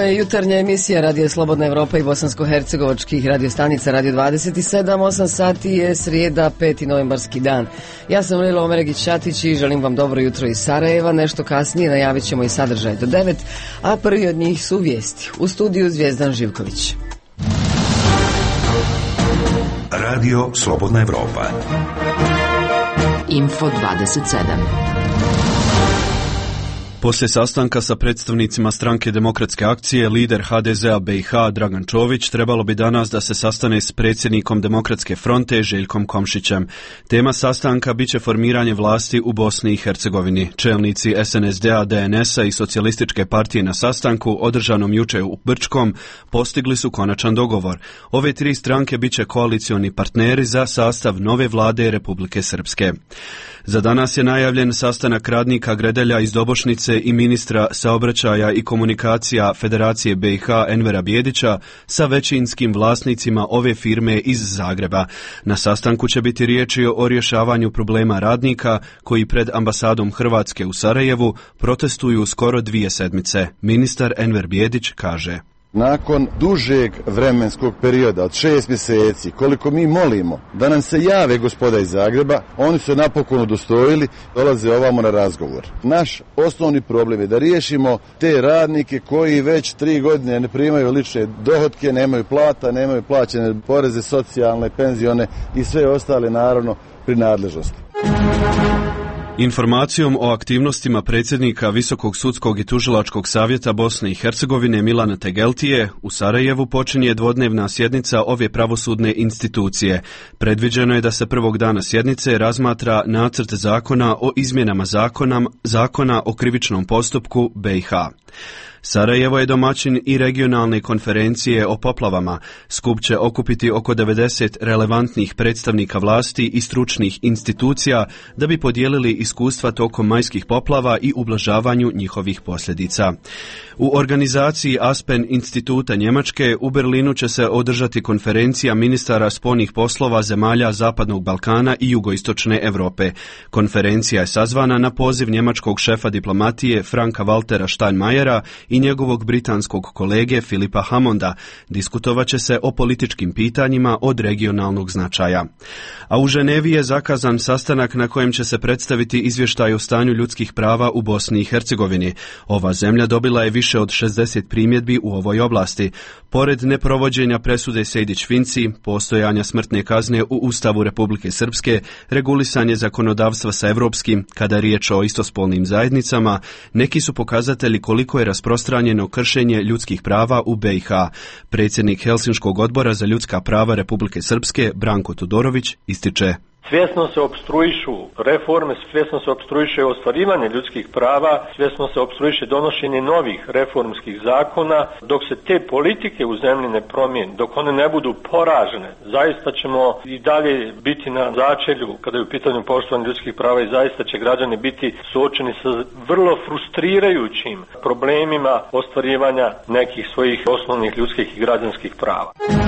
je jutarnja emisija Radio Slobodna Evropa i bosansko-hercegovačkih radiostanica Radio 27. 8 sati je srijeda, 5. novembarski dan. Ja sam Lilo Omeregić-Šatić i želim vam dobro jutro iz Sarajeva. Nešto kasnije najavit ćemo i sadržaj do 9, a prvi od njih su vijesti. U studiju Zvijezdan Živković. Radio Slobodna Evropa. Info 27. Poslije sastanka sa predstavnicima Stranke demokratske akcije, lider HDZ-a BiH Dragan Čović trebalo bi danas da se sastane s predsjednikom Demokratske fronte Željkom Komšićem. Tema sastanka biće formiranje vlasti u Bosni i Hercegovini. Čelnici SNSD-a, DNS-a i Socijalističke partije na sastanku, održanom jučer u Brčkom, postigli su konačan dogovor. Ove tri stranke biće koalicioni partneri za sastav nove vlade Republike Srpske. Za danas je najavljen sastanak radnika Gredelja iz Dobošnice i ministra saobraćaja i komunikacija Federacije BiH Envera Bijedića sa većinskim vlasnicima ove firme iz Zagreba. Na sastanku će biti riječi o rješavanju problema radnika koji pred ambasadom Hrvatske u Sarajevu protestuju skoro 2 sedmice. Ministar Enver Bijedić kaže: nakon dužeg vremenskog perioda od 6 mjeseci, koliko mi molimo da nam se jave gospoda iz Zagreba, oni su napokon udostojili, dolaze ovamo na razgovor. Naš osnovni problem je da riješimo te radnike koji već 3 godine ne primaju lične dohotke, nemaju plata, nemaju plaćene poreze, socijalne, penzione i sve ostale naravno prinadležnosti. Informacijom o aktivnostima predsjednika Visokog sudskog i tužilačkog savjeta Bosne i Hercegovine Milana Tegeltije u Sarajevu počinje dvodnevna sjednica ove pravosudne institucije. Predviđeno je da se prvog dana sjednice razmatra nacrt zakona o izmjenama zakona o krivičnom postupku BiH. Sarajevo je domaćin i regionalne konferencije o poplavama. Skup će okupiti oko 90 relevantnih predstavnika vlasti i stručnih institucija da bi podijelili iskustva tokom majskih poplava i ublažavanju njihovih posljedica. U organizaciji Aspen instituta Njemačke u Berlinu će se održati konferencija ministara spoljnih poslova zemalja Zapadnog Balkana i Jugoistočne Europe. Konferencija je sazvana na poziv njemačkog šefa diplomatije Franka Waltera Steinmeiera i njegovog britanskog kolege Filipa Hammonda. Diskutovat će se o političkim pitanjima od regionalnog značaja. A u Ženevi je zakazan sastanak na kojem će se predstaviti izvještaj o stanju ljudskih prava u Bosni i Hercegovini. Ova zemlja dobila je više od 60 primjedbi u ovoj oblasti. Pored neprovođenja presude Sejdić-Finci, postojanja smrtne kazne u Ustavu Republike Srpske, regulisanje zakonodavstva sa evropskim kada je riječ o istospolnim zajednicama, neki su pokazatelji koliko je rasprostranjeno kršenje ljudskih prava u BiH. Predsjednik Helsinškog odbora za ljudska prava Republike Srpske, Branko Todorović, ističe: svjesno se opstruišu reforme, svjesno se opstruiše ostvarivanje ljudskih prava, svjesno se opstruiše donošenje novih reformskih zakona. Dok se te politike u zemlji ne promijene, dok one ne budu poražene, zaista ćemo i dalje biti na začelju kada je u pitanju poštovanja ljudskih prava i zaista će građani biti suočeni sa vrlo frustrirajućim problemima ostvarivanja nekih svojih osnovnih ljudskih i građanskih prava.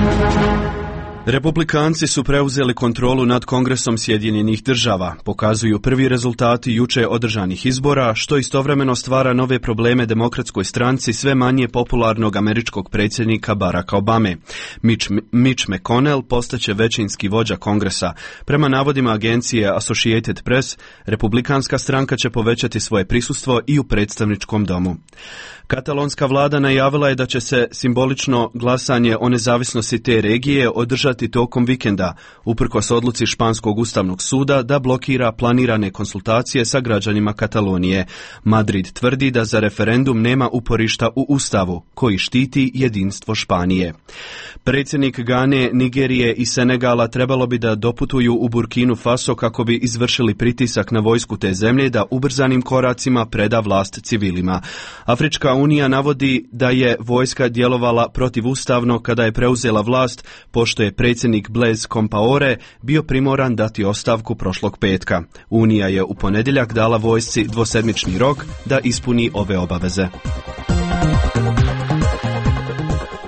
Republikanci su preuzeli kontrolu nad Kongresom Sjedinjenih država, pokazuju prvi rezultati juče održanih izbora, što istovremeno stvara nove probleme demokratskoj stranci sve manje popularnog američkog predsjednika Baracka Obame. Mitch McConnell postaće većinski vođa Kongresa. Prema navodima agencije Associated Press, republikanska stranka će povećati svoje prisustvo i u predstavničkom domu. Katalonska vlada najavila je da će se simbolično glasanje o nezavisnosti te regije održati tokom vikenda, uprkos odluci Španskog ustavnog suda da blokira planirane konsultacije sa građanima Katalonije. Madrid tvrdi da za referendum nema uporišta u ustavu, koji štiti jedinstvo Španije. Predsjednik Gane, Nigerije i Senegala trebalo bi da doputuju u Burkinu Faso kako bi izvršili pritisak na vojsku te zemlje da ubrzanim koracima preda vlast civilima. Afrička unija navodi da je vojska djelovala protivustavno kada je preuzela vlast, pošto je predsjednik Blaise Compaoré bio primoran dati ostavku prošlog petka. Unija je u ponedjeljak dala vojsci dvosedmični rok da ispuni ove obaveze.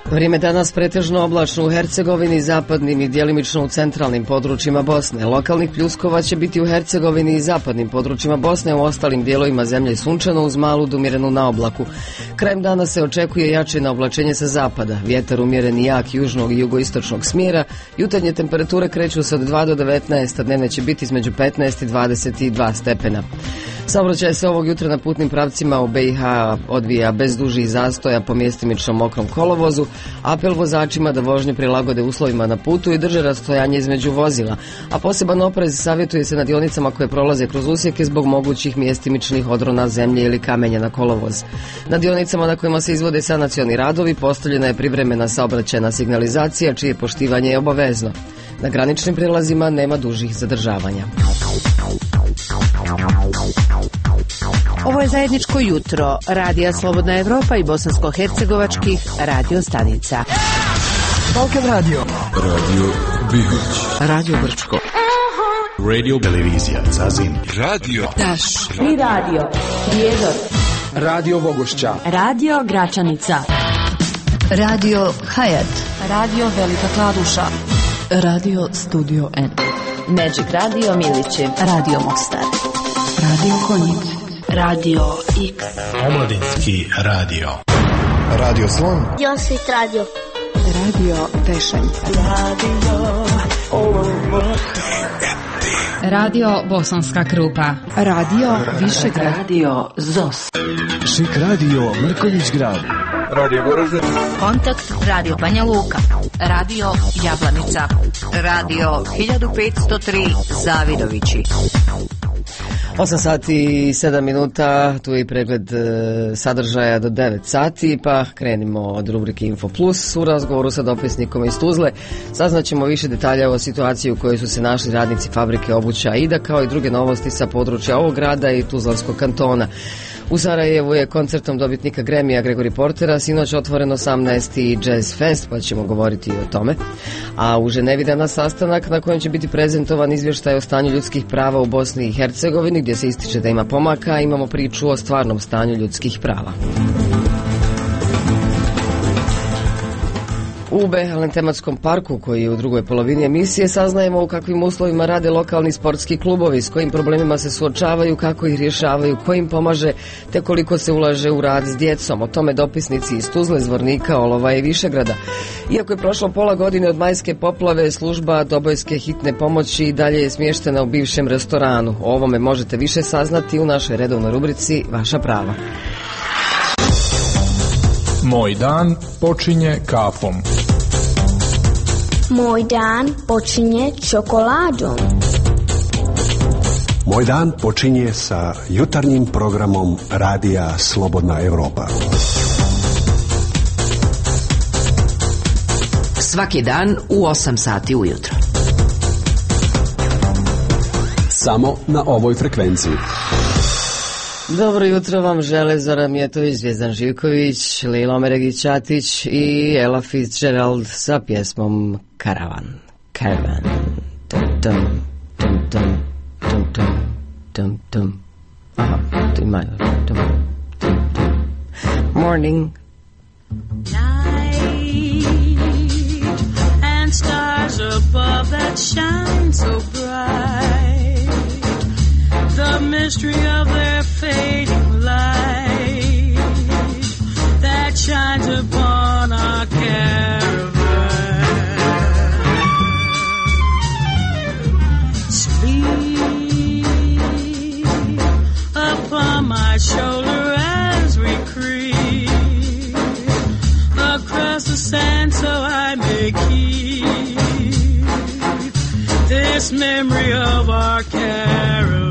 Vrijeme danas pretežno oblačno u Hercegovini, zapadnim i djelimično u centralnim područjima Bosne. Lokalnih pljuskova će biti u Hercegovini i zapadnim područjima Bosne, u ostalim dijelovima zemlje sunčano uz malu dumirenu naoblaku. Krajem dana se očekuje jače naoblačenje sa zapada, vjetar umjeren i jak južnog i jugoistočnog smjera, jutarnje temperature kreću se od 2 do 19, a dnevne će biti između 15 i 22 stepena. Saobraćaj se ovog jutra na putnim pravcima u BiH odvija bez dužih zastoja po mjestimičnom mokrom kolovozu. Apel vozačima da vožnju prilagode uslovima na putu i drže rastojanje između vozila, a poseban oprez savjetuje se na dionicama koje prolaze kroz usjeke zbog mogućih mjestimičnih odrona zemlje ili kamenja na kolovoz. Na dionicama na kojima se izvode sanacioni radovi postavljena je privremena saobraćajna signalizacija čije poštivanje je obavezno. Na graničnim prijelazima nema dužih zadržavanja. Ovo je zajedničko jutro Radija Slobodna Evropa i bosansko-hercegovačkih radio stanica. Balkan Radio. Radio Bihać. Radio Brčko. Radio Televizija Zazin. Radio Taš. I radio Prijedor. Radio Vogošća. Radio Gračanica. Radio Hayat. Radio Velika Kladuša. Radio Studio N. Magic Radio Milići. Radio Mostar. Radio Konjic. Radio X. Omladinski radio. Radio Slon. Josit Radio. Radio Pešanje. Radio Bosanska Krupa. Radio Višegrad. Radio ZOS. Šik Radio Mrkonjić Grad. Radio Goražde. Kontakt Radio Banja Luka. Radio Jablanica. Radio 1503 Zavidovići. 8 sati i 7 minuta, tu je i pregled sadržaja do 9 sati, pa krenimo od rubrike Info Plus. U razgovoru sa dopisnikom iz Tuzle saznaćemo više detalja o situaciji u kojoj su se našli radnici fabrike obuća Aida, kao i druge novosti sa područja ovog grada i Tuzlanskog kantona. U Sarajevu je koncertom dobitnika Grammy-a Gregory Portera sinoć otvoren 18. Jazz Fest, pa ćemo govoriti i o tome. A u Ženevi danas sastanak na kojem će biti prezentovan izvještaj o stanju ljudskih prava u Bosni i Hercegovini, gdje se ističe da ima pomaka, a imamo priču o stvarnom stanju ljudskih prava. U Behelem tematskom parku, koji je u drugoj polovini emisije, saznajemo u kakvim uslovima rade lokalni sportski klubovi, s kojim problemima se suočavaju, kako ih rješavaju, ko im pomaže, te koliko se ulaže u rad s djecom. O tome dopisnici iz Tuzle, Zvornika, Olova i Višegrada. Iako je prošlo pola godine od majske poplave, služba Dobojske hitne pomoći i dalje je smještena u bivšem restoranu. O ovome možete više saznati u našoj redovnoj rubrici Vaša prava. Moj dan počinje kafom. Moj dan počinje čokoladom. Moj dan počinje sa jutarnjim programom Radija Slobodna Evropa. Svaki dan u 8 sati ujutro. Samo na ovoj frekvenciji. Dobro jutro vam žele Zoran Mijetović, Zvijezdan Živković, Lila Omeregić-Ćatić i Ella Fitzgerald sa pjesmom Karavan. Caravan. Tum, tum, tum, tum, tum, tum, tum, tum. Aha, to ima. Tum, tum, tum. Morning. Night and stars above that shine so bright. The mystery of their fading light that shines upon our caravan. Sleep upon my shoulder as we creep across the sand, so I may keep this memory of our caravan.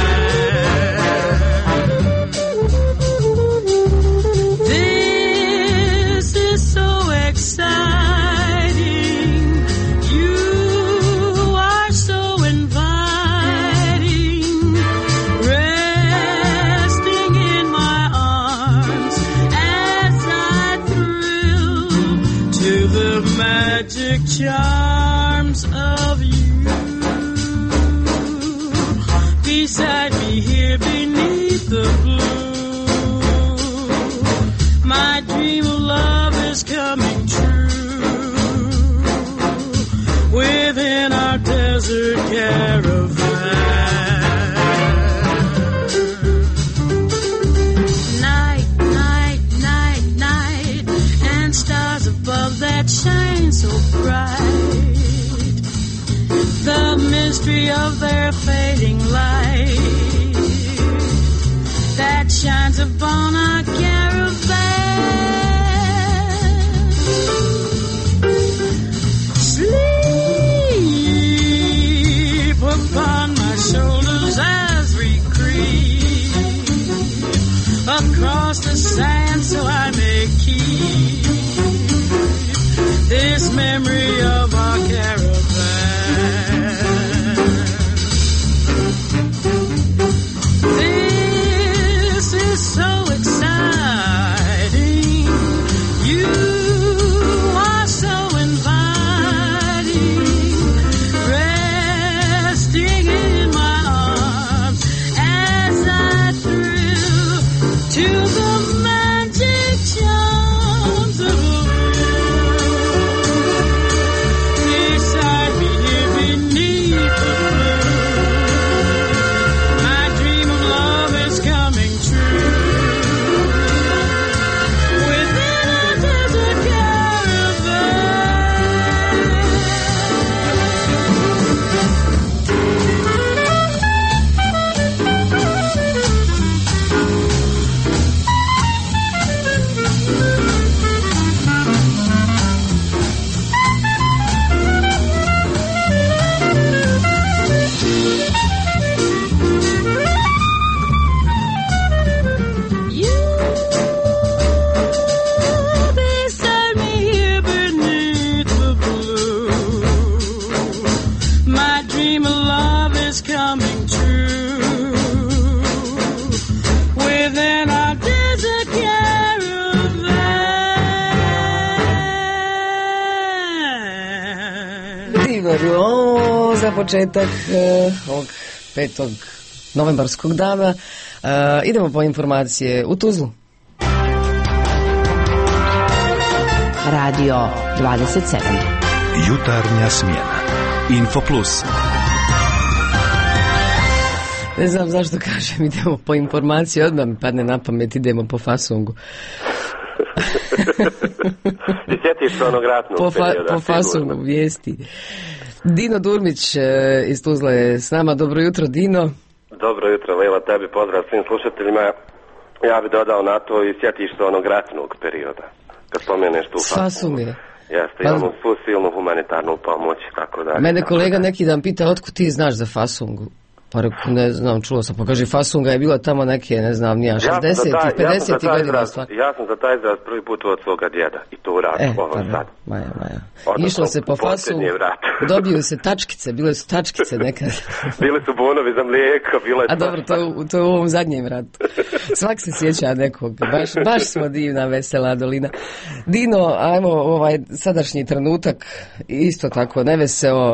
Charms of you beside me here beneath the blue. My dream of love is coming true. love that shines so bright, the mystery of their fading light that shines upon our caravan. Sleep upon my shoulders as we creep across the sand, so I may keep this memory of our caravan. This is so exciting. You are so inviting, resting in my arms as I thrill to the magic charms of a beside me here beneath the blue. My dream of love is coming true. Within a desert You beside me here beneath the blue. My dream of love is coming true. Within our desert caravan. Divario za početak ovog 5. novembarskog dana. Idemo po informacije u Tuzlu. Radio 27. Jutarnja smjena. Info Plus. Ne znam zašto kažem idemo po informaciji, odmah mi padne na pamet idemo po fasungu. I sjetiš se onog ratnog perioda. Po fasungu vijesti. Dino Durmić iz Tuzla je s nama. Dobro jutro, Dino. Dobro jutro, Lela, tebi pozdrav svim slušateljima. Ja bih dodao na to i sjetiš se onog ratnog perioda. Kad spomeneš tu fasunge. Jeste, imamo svu silnu humanitarnu pomoć, tako da. Mene kolega neki dan pita otkud ti znaš za fasungu. Pa reku, ne znam, čuo sam, pa kaže fasunga je bila tamo neke, ne znam, nija, 60-ih, 50-ih godina stvar. Ja sam za taj izraz prvi put od svoga djeda i to u ratu, sad. Maja. Išlo se po fasungu, dobiju se tačkice, bile su tačkice nekad. Bili su bonovi za mlijeko, bilo je... A dobro, to je u ovom zadnjem ratu. Svak se sjeća nekog, baš smo divna, vesela dolina. Dino, ajmo ovaj sadašnji trenutak, isto tako neveseo,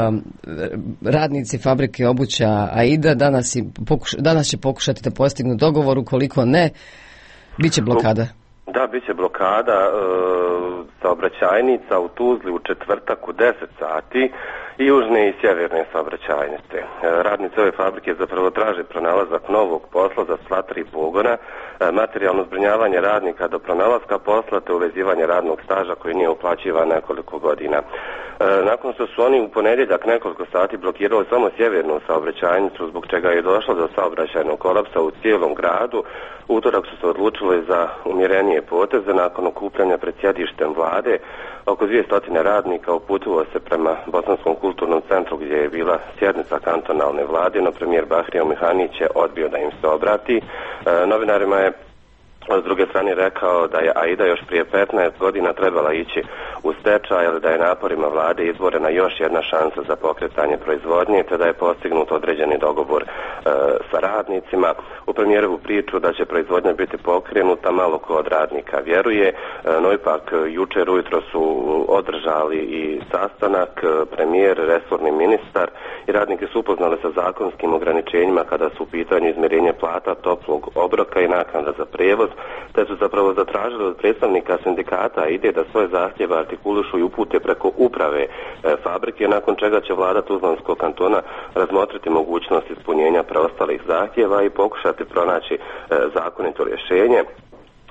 radnici fabrike obuća Aida danas će pokušati da postignu dogovor, ukoliko ne, bit će blokada. Da, bit će blokada saobraćajnica u Tuzli u četvrtak u 10 sati i južne i sjeverne saobraćajnice. Radnici ove fabrike zapravo traže pronalazak novog posla za sva 3 pogona, materijalno zbrinjavanje radnika do pronalaska posla te uvezivanje radnog staža koji nije uplaćivan nekoliko godina. Nakon što su oni u ponedjeljak nekoliko sati blokirali samo sjevernu saobraćajnicu, zbog čega je došlo do saobraćajnog kolapsa u cijelom gradu, utorak su se odlučili za umjerenije poteze. Nakon okupljanja pred sjedištem vlade, oko 200 radnika uputilo se prema Bosanskom kulturnom centru gdje je bila sjednica kantonalne vlade, no premijer Bahrijo Mihanić je odbio da im se obrati. Novinarima je s druge strane rekao da je Aida još prije 15 godina trebala ići u stečaj, ali da je naporima vlade izborena još jedna šansa za pokretanje proizvodnje, te da je postignut određeni dogovor sa radnicima. U premijerovu priču da će proizvodnja biti pokrenuta malo ko od radnika vjeruje, no ipak jučer ujutro su održali i sastanak, premijer, resorni ministar i radnike su upoznali sa zakonskim ograničenjima kada su u pitanju izmirenje plata, toplog obroka i naknada za prijevoz, te su zapravo zatražili od predstavnika sindikata ide da svoje zahtjeve artikulišu i upute preko uprave fabrike, nakon čega će vlada Tuzlanskog kantona razmotriti mogućnost ispunjenja preostalih zahtjeva i pokušati pronaći zakonito rješenje.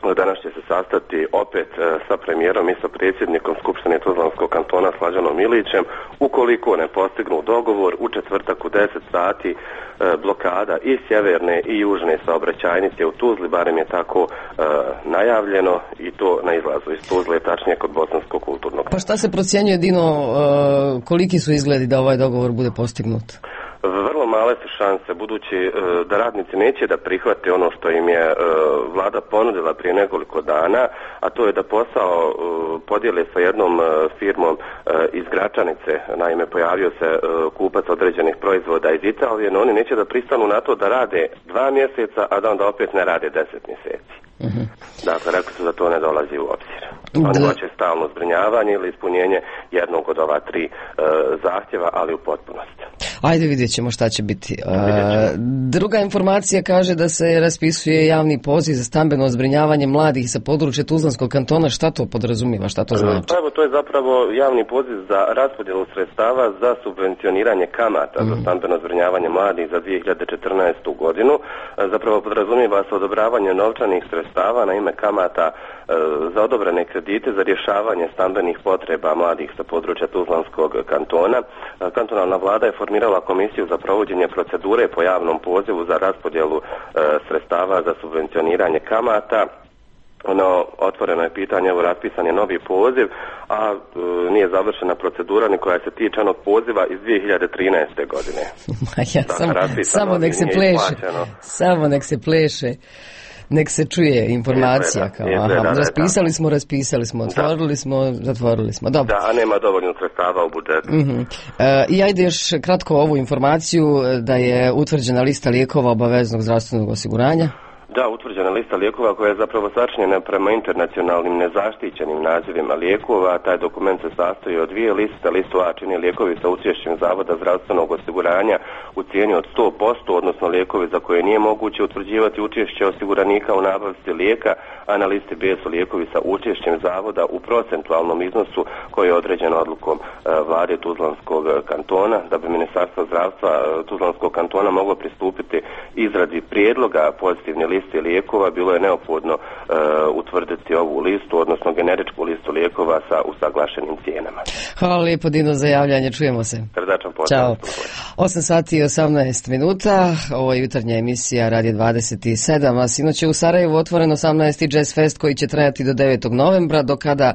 Danas će se sastati opet sa premijerom i sa predsjednikom Skupštine Tuzlanskog kantona Slađanom Ilićem. Ukoliko ne postignu dogovor, u četvrtak u 10 sati blokada i sjeverne i južne saobraćajnice u Tuzli, barem je tako najavljeno, i to na izlazu iz Tuzle, tačnije kod Bosanskog kulturnog. Pa šta se procjenjuje, Dino, koliki su izgledi da ovaj dogovor bude postignut? Vrlo male su šanse, budući da radnici neće da prihvate ono što im je vlada ponudila prije nekoliko dana, a to je da posao podijele sa jednom firmom iz Gračanice. Naime, pojavio se kupac određenih proizvoda iz Italije, no oni neće da pristanu na to da rade 2 mjeseca, a da onda opet ne rade 10 mjeseci. Dakle, rekli su da to ne dolazi u obzir. Oni hoće stalno zbrinjavanje ili ispunjenje jednog od ova 3 zahtjeva, ali u potpunosti. Ajde, vidjet ćemo šta će biti. Druga informacija kaže da se raspisuje javni poziv za stambeno zbrinjavanje mladih sa područja Tuzlanskog kantona. Šta to podrazumijeva, šta to znači? Pa evo, to je zapravo javni poziv za raspodjelu sredstava za subvencioniranje kamata za stambeno zbrinjavanje mladih za 2014. godinu. Zapravo podrazumijeva se odobravanje novčanih sredstava na ime kamata za odobrene kredite za rješavanje stambenih potreba mladih sa područja Tuzlanskog kantona. Kantonalna vlada je formirala komisiju za provođenje procedure po javnom pozivu za raspodjelu sredstava za subvencioniranje kamata. Ono, otvoreno je pitanje, evo raspisan je novi poziv, a nije završena procedura ni koja se tiče onog poziva iz 2013. godine. Samo nek se pleše. Samo nek se pleše. Nek se čuje informacija. Raspisali smo, zatvorili smo. Dobro. Da, a nema dovoljno sredstava u budžetu. I ajde još kratko ovu informaciju da je utvrđena lista lijekova obaveznog zdravstvenog osiguranja. Da, utvrđena lista lijekova koja je zapravo sačinjena prema internacionalnim nezaštićenim nazivima lijekova. Taj dokument se sastoji od 2 liste. Listu A čini lijekovi sa učešćem Zavoda zdravstvenog osiguranja u cijeni od 100%, odnosno lijekovi za koje nije moguće utvrđivati učešće osiguranika u nabavci lijeka, a na listi B su lijekovi sa učešćem Zavoda u procentualnom iznosu koji je određen odlukom vlade Tuzlanskog kantona. Da bi Ministarstvo zdravstva Tuzlanskog kantona moglo pristupiti izradi prijedloga pozitivne liste lijekova, bilo je neophodno utvrditi ovu listu, odnosno generičku listu lijekova sa usaglašenim cijenama. Hvala lijepo, Dino, za javljanje. Čujemo se. Srdačan pozdrav. Ćao. 8 sati i 18 minuta. Ovo je jutarnja emisija Radio 27. A sinoć je u Sarajevu otvoren 18. Jazz Fest koji će trajati do 9. novembra, do kada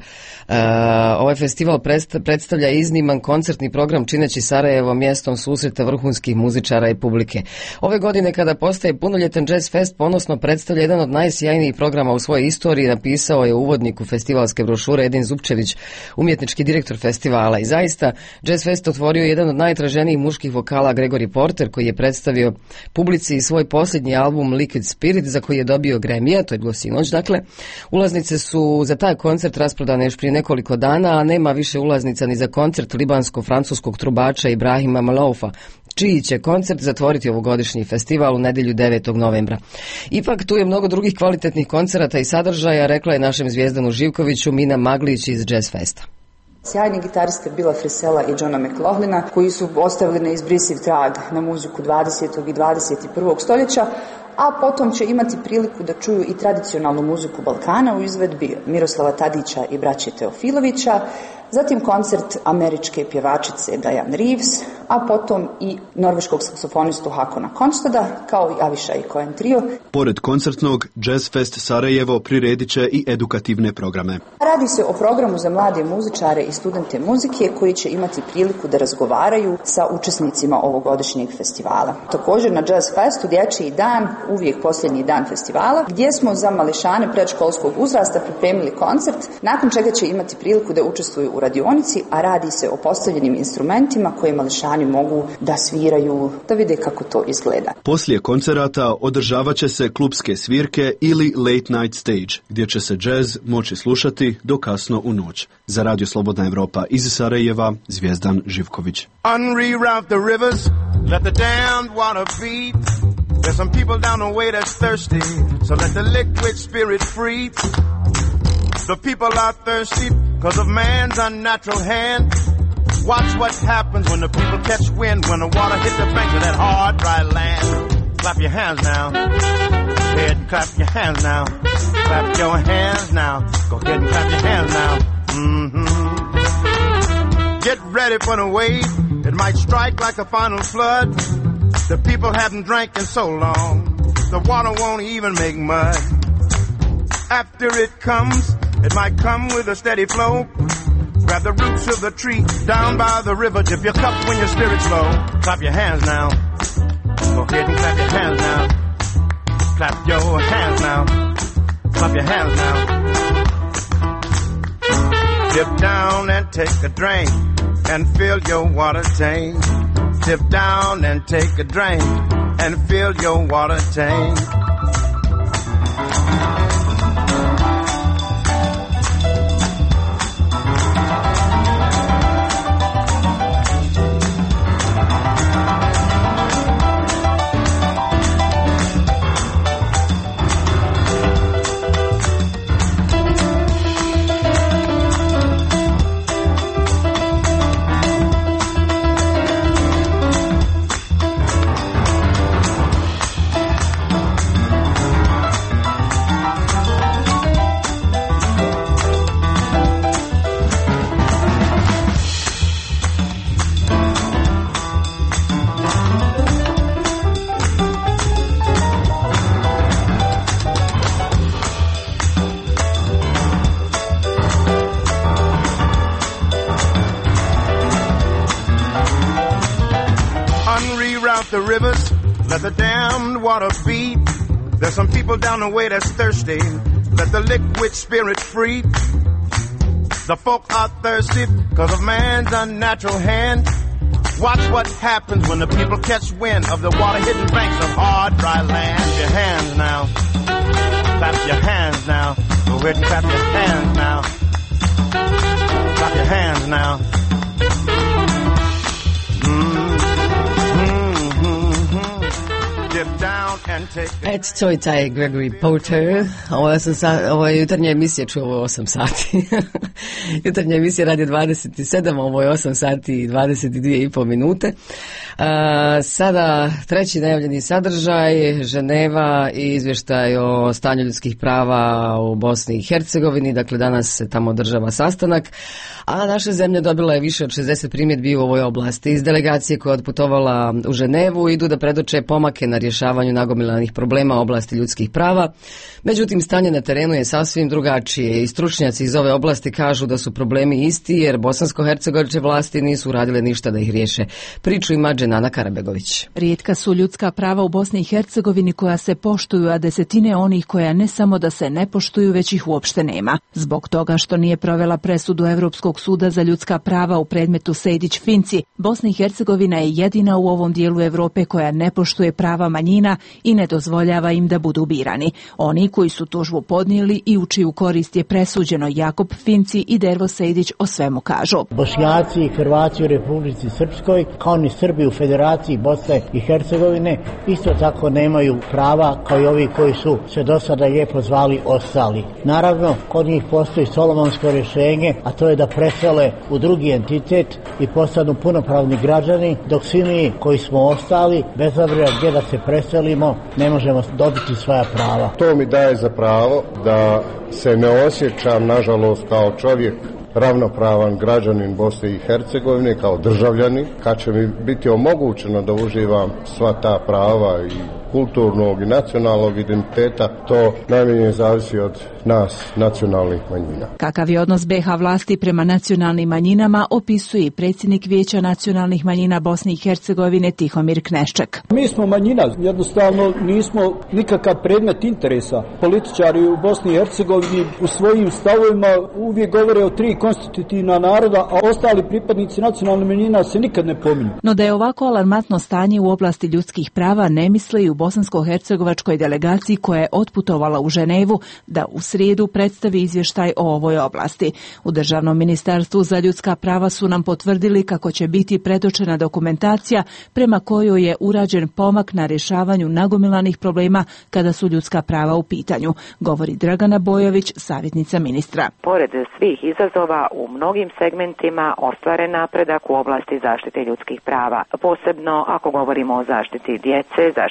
ovaj festival predstavlja izniman koncertni program čineći Sarajevo mjestom susreta vrhunskih muzičara i publike. Ove godine kada postaje punoljetan Jazz Fest ponosno predstavlja jedan od najsjajnijih programa u svojoj istoriji, napisao je uvodnik u festivalske brošure Edin Zupčević, umjetnički direktor festivala. I zaista, Jazz Fest otvorio jedan od najtraženijih muških vokala Gregory Porter, koji je predstavio publici svoj posljednji album Liquid Spirit, za koji je dobio Grammy-a, to je bilo sinoć. Dakle, ulaznice su za taj koncert rasprodane još prije nekoliko dana, a nema više ulaznica ni za koncert libansko-francuskog trubača Ibrahima Maloufa, čiji će koncert zatvoriti ovogodišnji festival u nedjelju 9. novembra. Ipak tu je mnogo drugih kvalitetnih koncerata i sadržaja, rekla je našem Zvijezdanu Živkoviću Mina Maglić iz Jazz Festa. Sjajni gitariste Billa Frisella i Johna McLaughlina, koji su ostavili neizbrisiv trag na muziku 20. i 21. stoljeća, a potom će imati priliku da čuju i tradicionalnu muziku Balkana u izvedbi Miroslava Tadića i braće Teofilovića, zatim koncert američke pjevačice Diane Reeves, a potom i norveškog saksofonistu Hakona Konstada, kao i Avishai Cohen Trio. Pored koncertnog, Jazz Fest Sarajevo priredit će i edukativne programe. Radi se o programu za mlade muzičare i studente muzike koji će imati priliku da razgovaraju sa učesnicima ovogodišnjeg festivala. Također na Jazz Festu dječji dan, uvijek posljednji dan festivala, gdje smo za mališane predškolskog uzrasta pripremili koncert, nakon čega će imati priliku da učestvuju u radionici, a radi se o postavljenim instrumentima koje mališani mogu da sviraju, da vide kako to izgleda. Poslije koncerata održavat će se klubske svirke ili late night stage, gdje će se jazz moći slušati do kasno u noć. Za Radio Slobodna Evropa iz Sarajeva, Zvijezdan Živković. Unreroute the rivers, let the damned water beat. There's some people down the way that's thirsty, so let the liquid spirit free. The people are thirsty because of man's unnatural hand. Watch what happens when the people catch wind, when the water hits the banks of that hard, dry land. Clap your hands now. ahead and clap your hands now. Clap your hands now. Go ahead and clap your hands now. Get ready for the wave. It might strike like a final flood. The people haven't drank in so long. The water won't even make mud. After it comes, it might come with a steady flow. Grab the roots of the tree down by the river. Dip your cup when your spirit's low. Clap your hands now. Go ahead and clap your hands now. Clap your hands now. Clap your hands now. Dip down and take a drink and fill your water tank. Dip down and take a drink and fill your water tank. The rivers, let the damned water beat. There's some people down the way that's thirsty. Let the liquid spirit free. The folk are thirsty because of man's unnatural hand. Watch what happens when the people catch wind of the water-hidden banks of hard, dry land. Your hands now. Clap your hands now. Go ahead and clap your hands now. Clap your hands now. To je taj Gregory Porter. Ovo je jutarnja emisija, čuo ovo 8 sati. Jutarnja emisija radi 27, ovo je 8 sati i 22,5 minute. Sada treći najavljeni sadržaj, Ženeva i izvještaj o stanju ljudskih prava u Bosni i Hercegovini. Dakle, danas se tamo održava sastanak, a naša zemlja dobila je više od 60 primjedbi u ovoj oblasti. Iz delegacije koja je otputovala u Ženevu idu da predoče pomake na rješavanju nagomilanih problema u oblasti ljudskih prava. Međutim, stanje na terenu je sasvim drugačije i stručnjaci iz ove oblasti kažu da su problemi isti jer bosansko-hercegovačke vlasti nisu uradile ništa da ih riješe. Priču ima Dženana Karabegović. Rijetka su ljudska prava u Bosni i Hercegovini koja se poštuju, a desetine onih koja ne samo da se ne poštuju, već ih uopšte nema. Zbog toga što nije provela presudu Europskog suda za ljudska prava u predmetu Sejdić-Finci, Bosna i Hercegovina je jedina u ovom dijelu Europe koja ne poštuje prava manjina i ne dozvoljava im da budu birani. Oni koji su tužbu podnijeli i u čiju korist je presuđeno Jakub Finci i Dervo Sejdić o svemu kažu. Bošnjaci i Hrvati u Republici Srpskoj, kao ni Srbi u Federaciji Bosne i Hercegovine, isto tako nemaju prava kao i ovi koji su se do sada lijepo zvali ostali. Naravno, kod njih postoji solomonsko rješenje, a to je da presele u drugi entitet i postanu punopravni građani, dok svi mi koji smo ostali, bez obzira gdje da se preselimo, ne možemo dobiti svoja prava. To mi daje za pravo da se ne osjećam, nažalost, kao čovjek ravnopravan građanin Bosne i Hercegovine, kao državljani, kad će mi biti omogućeno da uživam sva ta prava i kulturnog i nacionalnog identiteta, to najmanje zavisi od nas, nacionalnih manjina. Kakav je odnos BiH vlasti prema nacionalnim manjinama opisuje i predsjednik Vijeća nacionalnih manjina Bosne i Hercegovine Tihomir Knešček. Mi smo manjina, jednostavno nismo nikakav predmet interesa. Političari u Bosni i Hercegovini u svojim stavovima uvijek govore o 3 konstitutivna naroda, a ostali pripadnici nacionalnih manjina se nikad ne pominju. No da je ovako alarmantno stanje u oblasti ljudskih prava ne misle i u bosansko-hercegovačkoj delegaciji koja je otputovala u Ženevu da u srijedu predstavi izvještaj o ovoj oblasti. U Državnom ministarstvu za ljudska prava su nam potvrdili kako će biti predočena dokumentacija prema kojoj je urađen pomak na rješavanju nagomilanih problema kada su ljudska prava u pitanju, govori Dragana Bojović, savjetnica ministra. Pored svih izazova u mnogim segmentima ostvaren napredak u oblasti zaštite ljudskih prava, posebno ako govorimo o zaštiti djece, zaštiti manjina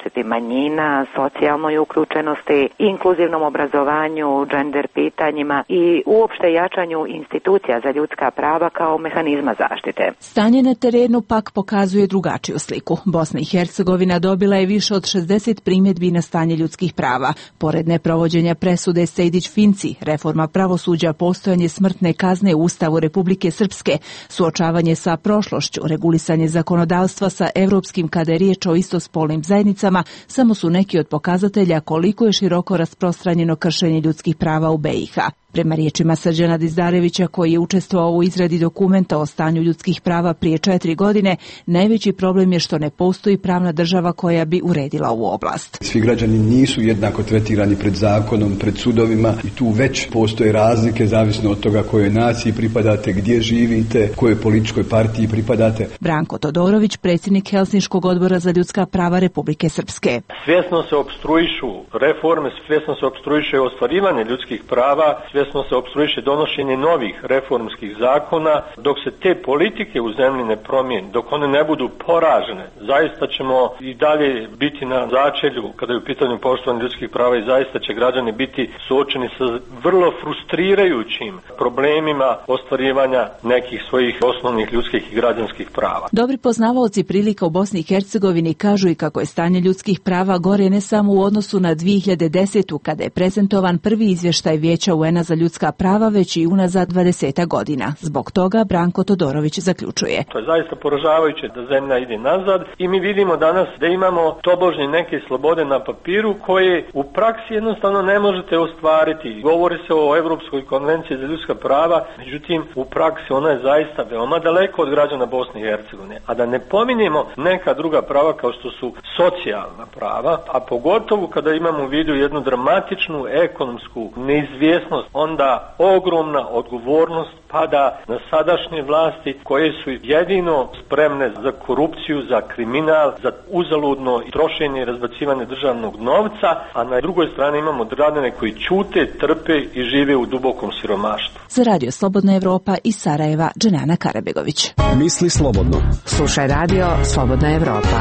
manjina, socijalnoj uključenosti, inkluzivnom obrazovanju, gender pitanjima i uopšte jačanju institucija za ljudska prava kao mehanizma zaštite. Stanje na terenu pak pokazuje drugačiju sliku. Bosna i Hercegovina dobila je više od 60 primjedbi na stanje ljudskih prava. Pored neprovođenja presude Sejdić-Finci, reforma pravosuđa, postojanje smrtne kazne u Ustavu Republike Srpske, suočavanje sa prošlošću, regulisanje zakonodavstva sa evropskim kada je riječ o istospolnim zajednicama, samo su neki od pokazatelja koliko je široko rasprostranjeno kršenje ljudskih prava u BiH. Prema riječima Srđana Dizdarevića, koji je učestvovao u izradi dokumenta o stanju ljudskih prava prije 4 godine, najveći problem je što ne postoji pravna država koja bi uredila ovu oblast. Svi građani nisu jednako tretirani pred zakonom, pred sudovima i tu već postoje razlike zavisno od toga kojoj naciji pripadate, gdje živite, kojoj političkoj partiji pripadate. Branko Todorović, predsjednik Helsinškog odbora za ljudska prava Republike Srpske. Svjesno se opstruišu reforme, svjesno se opstruiše ostvarivanje ljudskih prava, svjesno se opstruiše donošenje novih reformskih zakona. Dok se te politike u zemlji ne promijene, dok one ne budu poražene, zaista ćemo i dalje biti na začelju kada je u pitanju poštovanja ljudskih prava i zaista će građani biti suočeni sa vrlo frustrirajućim problemima ostvarivanja nekih svojih osnovnih ljudskih i građanskih prava. Dobri poznavaoci prilika u Bosni i Hercegovini kažu i kako je stanje ljudskih prava gore ne samo u odnosu na 2010. kada je prezentovan prvi izvještaj Vijeća UN-a za ljudska prava, već i unazad 20 godina. Zbog toga Branko Todorović zaključuje. To je zaista poražavajuće da zemlja ide nazad i mi vidimo danas da imamo tobožnje neke slobode na papiru koje u praksi jednostavno ne možete ostvariti. Govori se o Europskoj konvenciji za ljudska prava, međutim u praksi ona je zaista veoma daleko od građana Bosne i Hercegovine. A da ne pominjemo neka druga prava kao što su socijalna prava, a pogotovo kada imamo u vidu jednu dramatičnu ekonomsku neizvjesnost, onda ogromna odgovornost pada na sadašnje vlasti koje su jedino spremne za korupciju, za kriminal, za uzaludno trošenje i razbacivanje državnog novca, a na drugoj strani imamo građane koji ćute, trpe i žive u dubokom siromaštvu. Za Radio Slobodna Evropa iz Sarajeva, Dženana Karabegović. Misli slobodno. Slušaj Radio Slobodna Evropa.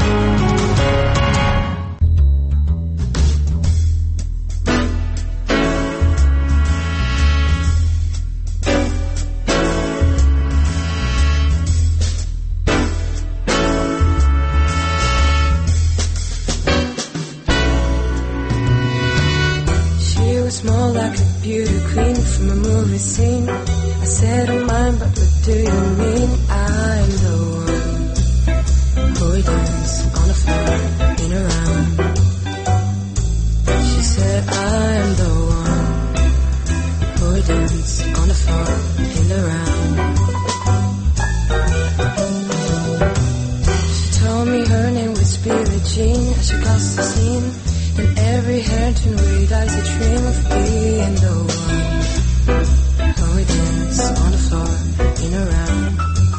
More like a beauty queen from a movie scene. I said I'm mine, but what do you mean? I'm the one who dance on the floor in a round. She said I'm the one who dance on the floor in the round. She told me her name was Billie Jean as she crossed the scene. In every hand and way lies a dream of being the one who we dance on the floor in a round.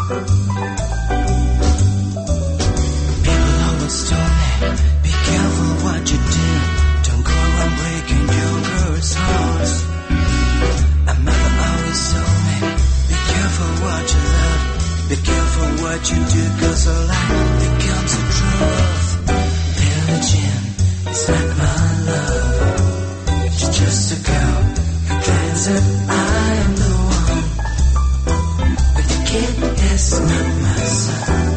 People always told me, be careful what you do. Don't go around breaking your girl's heart. A mother always told me, be careful what you love. Be careful what you do, 'cause a lie becomes a truth. Billie Jean, it's not my love. She's just a girl who claims that I am the one, but the kid is not my son.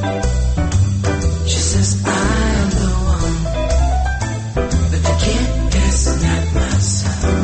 She says I am the one, but the kid is not my son.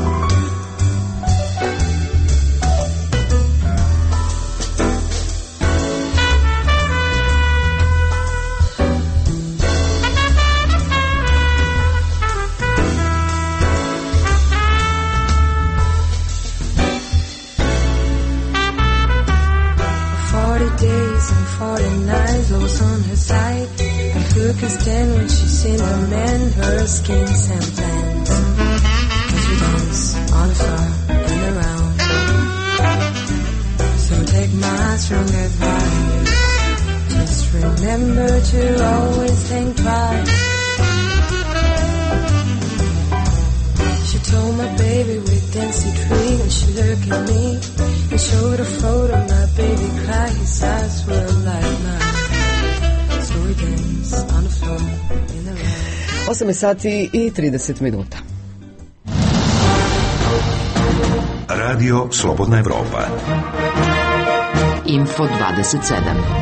Clothes on her side, and who can stand when she's seen the man, her schemes and plans. As we dance on the floor and around. So take my strong advice. Just remember to always think twice. She told my baby we'd dance a dream, and she looked at me and showed a photo. My baby cried, his eyes were like mine. So we dance on the floor in the rain. 8 sati i 30 minuta. Radio Slobodna Evropa. Info 27.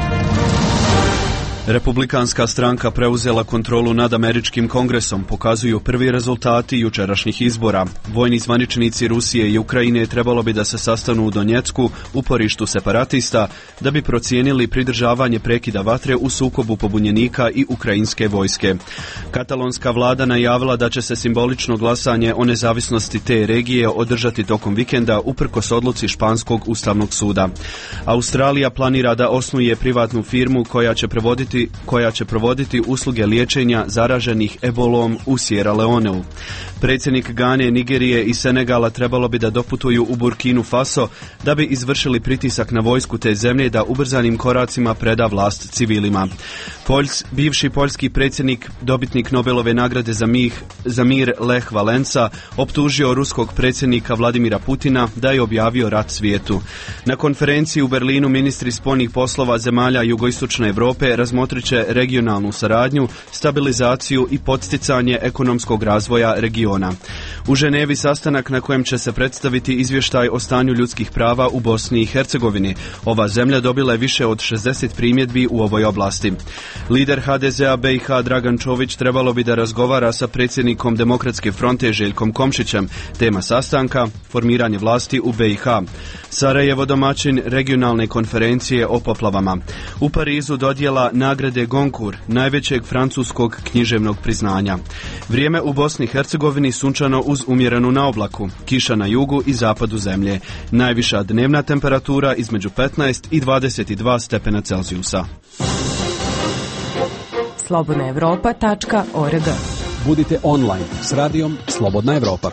Republikanska stranka preuzela kontrolu nad američkim kongresom, pokazuju prvi rezultati jučerašnjih izbora. Vojni zvaničnici Rusije i Ukrajine trebalo bi da se sastanu u Donjecku, uporištu separatista, da bi procijenili pridržavanje prekida vatre u sukobu pobunjenika i ukrajinske vojske. Katalonska vlada najavila da će se simbolično glasanje o nezavisnosti te regije održati tokom vikenda uprkos odluci Španskog ustavnog suda. Australija planira da osnuje privatnu firmu koja će provoditi usluge liječenja zaraženih ebolom u Sierra Leoneu. Predsjednik Gane, Nigerije i Senegala trebalo bi da doputuju u Burkinu Faso da bi izvršili pritisak na vojsku te zemlje da ubrzanim koracima preda vlast civilima. Bivši poljski predsjednik, dobitnik Nobelove nagrade za mir Lech Valensa, optužio ruskog predsjednika Vladimira Putina da je objavio rat svijetu. Na konferenciji u Berlinu ministri spoljnih poslova zemalja jugoistočne Europe razmotrit će regionalnu saradnju, stabilizaciju i podsticanje ekonomskog razvoja regiona. U Ženevi sastanak na kojem će se predstaviti izvještaj o stanju ljudskih prava u Bosni i Hercegovini. Ova zemlja dobila je više od 60 primjedbi u ovoj oblasti. Lider HDZ-a BiH Dragan Čović trebalo bi da razgovara sa predsjednikom Demokratske fronte Željkom Komšićem. Tema sastanka – formiranje vlasti u BiH. Sarajevo domaćin regionalne konferencije o poplavama. U Parizu dodjela nagrade Goncourt, najvećeg francuskog književnog priznanja. Vrijeme u Bosni i Hercegovini sunčano uz umjerenu na oblaku. Kiša na jugu i zapadu zemlje. Najviša dnevna temperatura između 15 i 22 stepena Celzijusa. slobodnaevropa.org. Budite online s radijom Slobodna Evropa.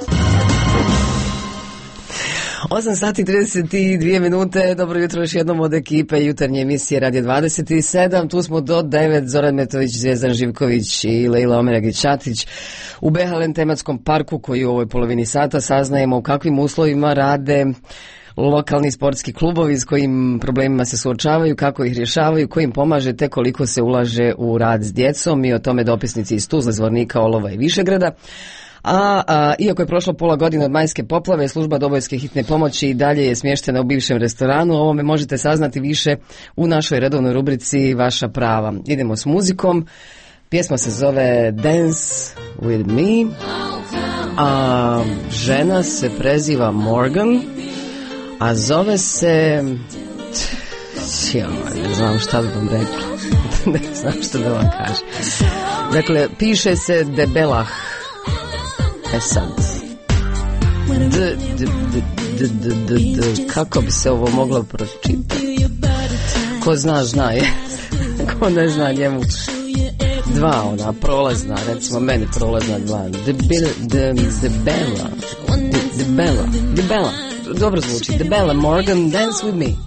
8 sati 32 minute, dobro jutro još jednom od ekipe jutarnje emisije Radio 27, tu smo do 9, Zoran Metović, Zvijezdan Živković i Lejla Omeragić-Čatić. U Behalen tematskom parku koji u ovoj polovini sata saznajemo u kakvim uslovima rade lokalni sportski klubovi, s kojim problemima se suočavaju, kako ih rješavaju, ko im pomaže, te koliko se ulaže u rad s djecom i o tome dopisnici iz Tuzle, Zvornika, Olova i Višegrada. Iako je prošlo pola godine od majske poplave, služba dobojske hitne pomoći i dalje je smještena u bivšem restoranu. O ovome možete saznati više u našoj redovnoj rubrici Vaša prava. Idemo s muzikom. Pjesma se zove Dance with Me, a žena se preziva Morgan, a zove se... ne znam šta bi vam rekla. Ne znam što da vam kažem. Dakle, piše se Debelah. Sad, kako bi se ovo moglo pročitati? Ko zna, zna je. Ko ne zna, njemu dva ona prolazna, recimo meni prolazna dva. Debella. Dobro zvuči. Debella Morgan, Dance with Me.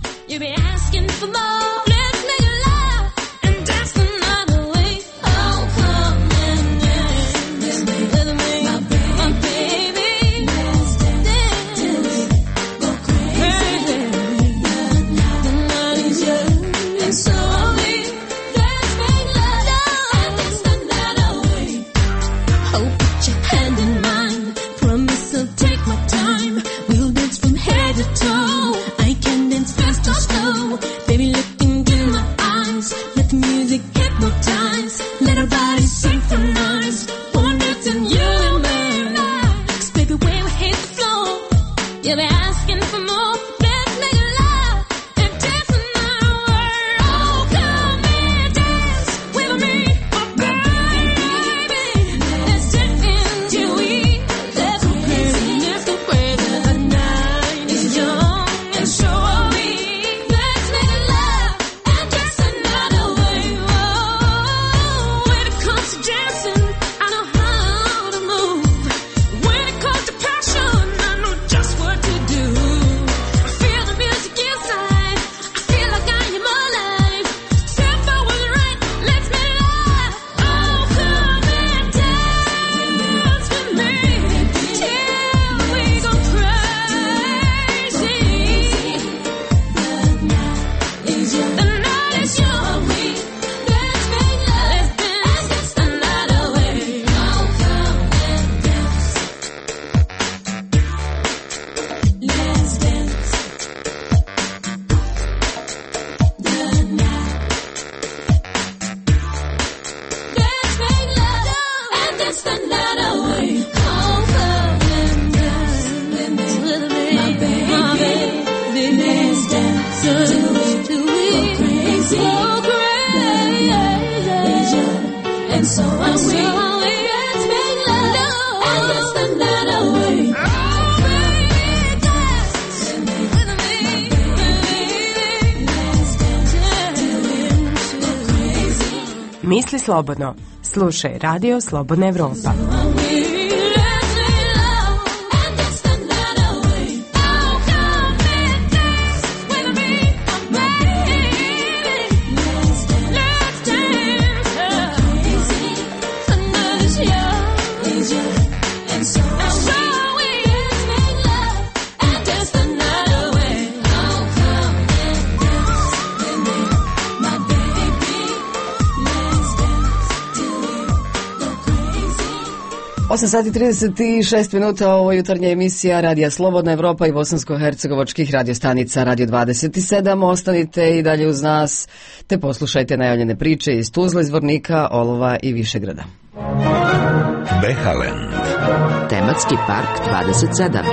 Baby, looking Misli slobodno. Slušaj Radio Slobodna Evropa. Osam sati 36 minuta, ovo jutarnja emisija Radija Slobodna Evropa i bosansko-hercegovačkih radiostanica Radio 27. Ostanite i dalje uz nas, te poslušajte najavljene priče iz Tuzle, Zvornika, Olova i Višegrada. Behalend. Tematski park 27.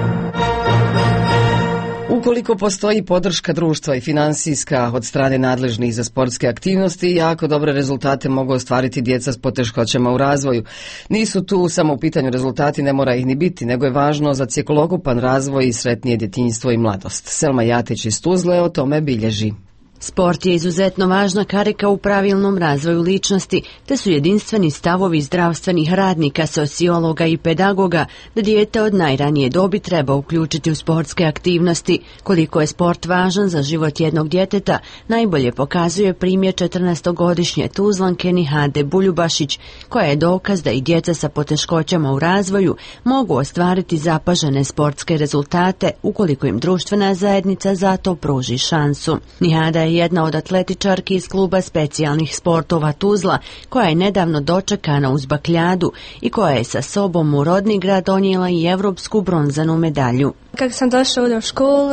Ukoliko postoji podrška društva i finansijska od strane nadležnih za sportske aktivnosti, jako dobre rezultate mogu ostvariti djeca s poteškoćama u razvoju. Nisu tu samo u pitanju rezultati, ne mora ih ni biti, nego je važno za cjelokupan razvoj i sretnije djetinjstvo i mladost. Selma Jatić iz Tuzle o tome bilježi. Sport je izuzetno važna karika u pravilnom razvoju ličnosti, te su jedinstveni stavovi zdravstvenih radnika, sociologa i pedagoga da dijete od najranije dobi treba uključiti u sportske aktivnosti. Koliko je sport važan za život jednog djeteta, najbolje pokazuje primjer 14-godišnje Tuzlanke Nihade Buljubašić, koja je dokaz da i djeca sa poteškoćama u razvoju mogu ostvariti zapažene sportske rezultate ukoliko im društvena zajednica za to pruži šansu. Nihada je jedna od atletičarki iz kluba specijalnih sportova Tuzla, koja je nedavno dočekana uz bakljadu i koja je sa sobom u rodni grad donijela i evropsku bronzanu medalju. Kako sam došla u školu,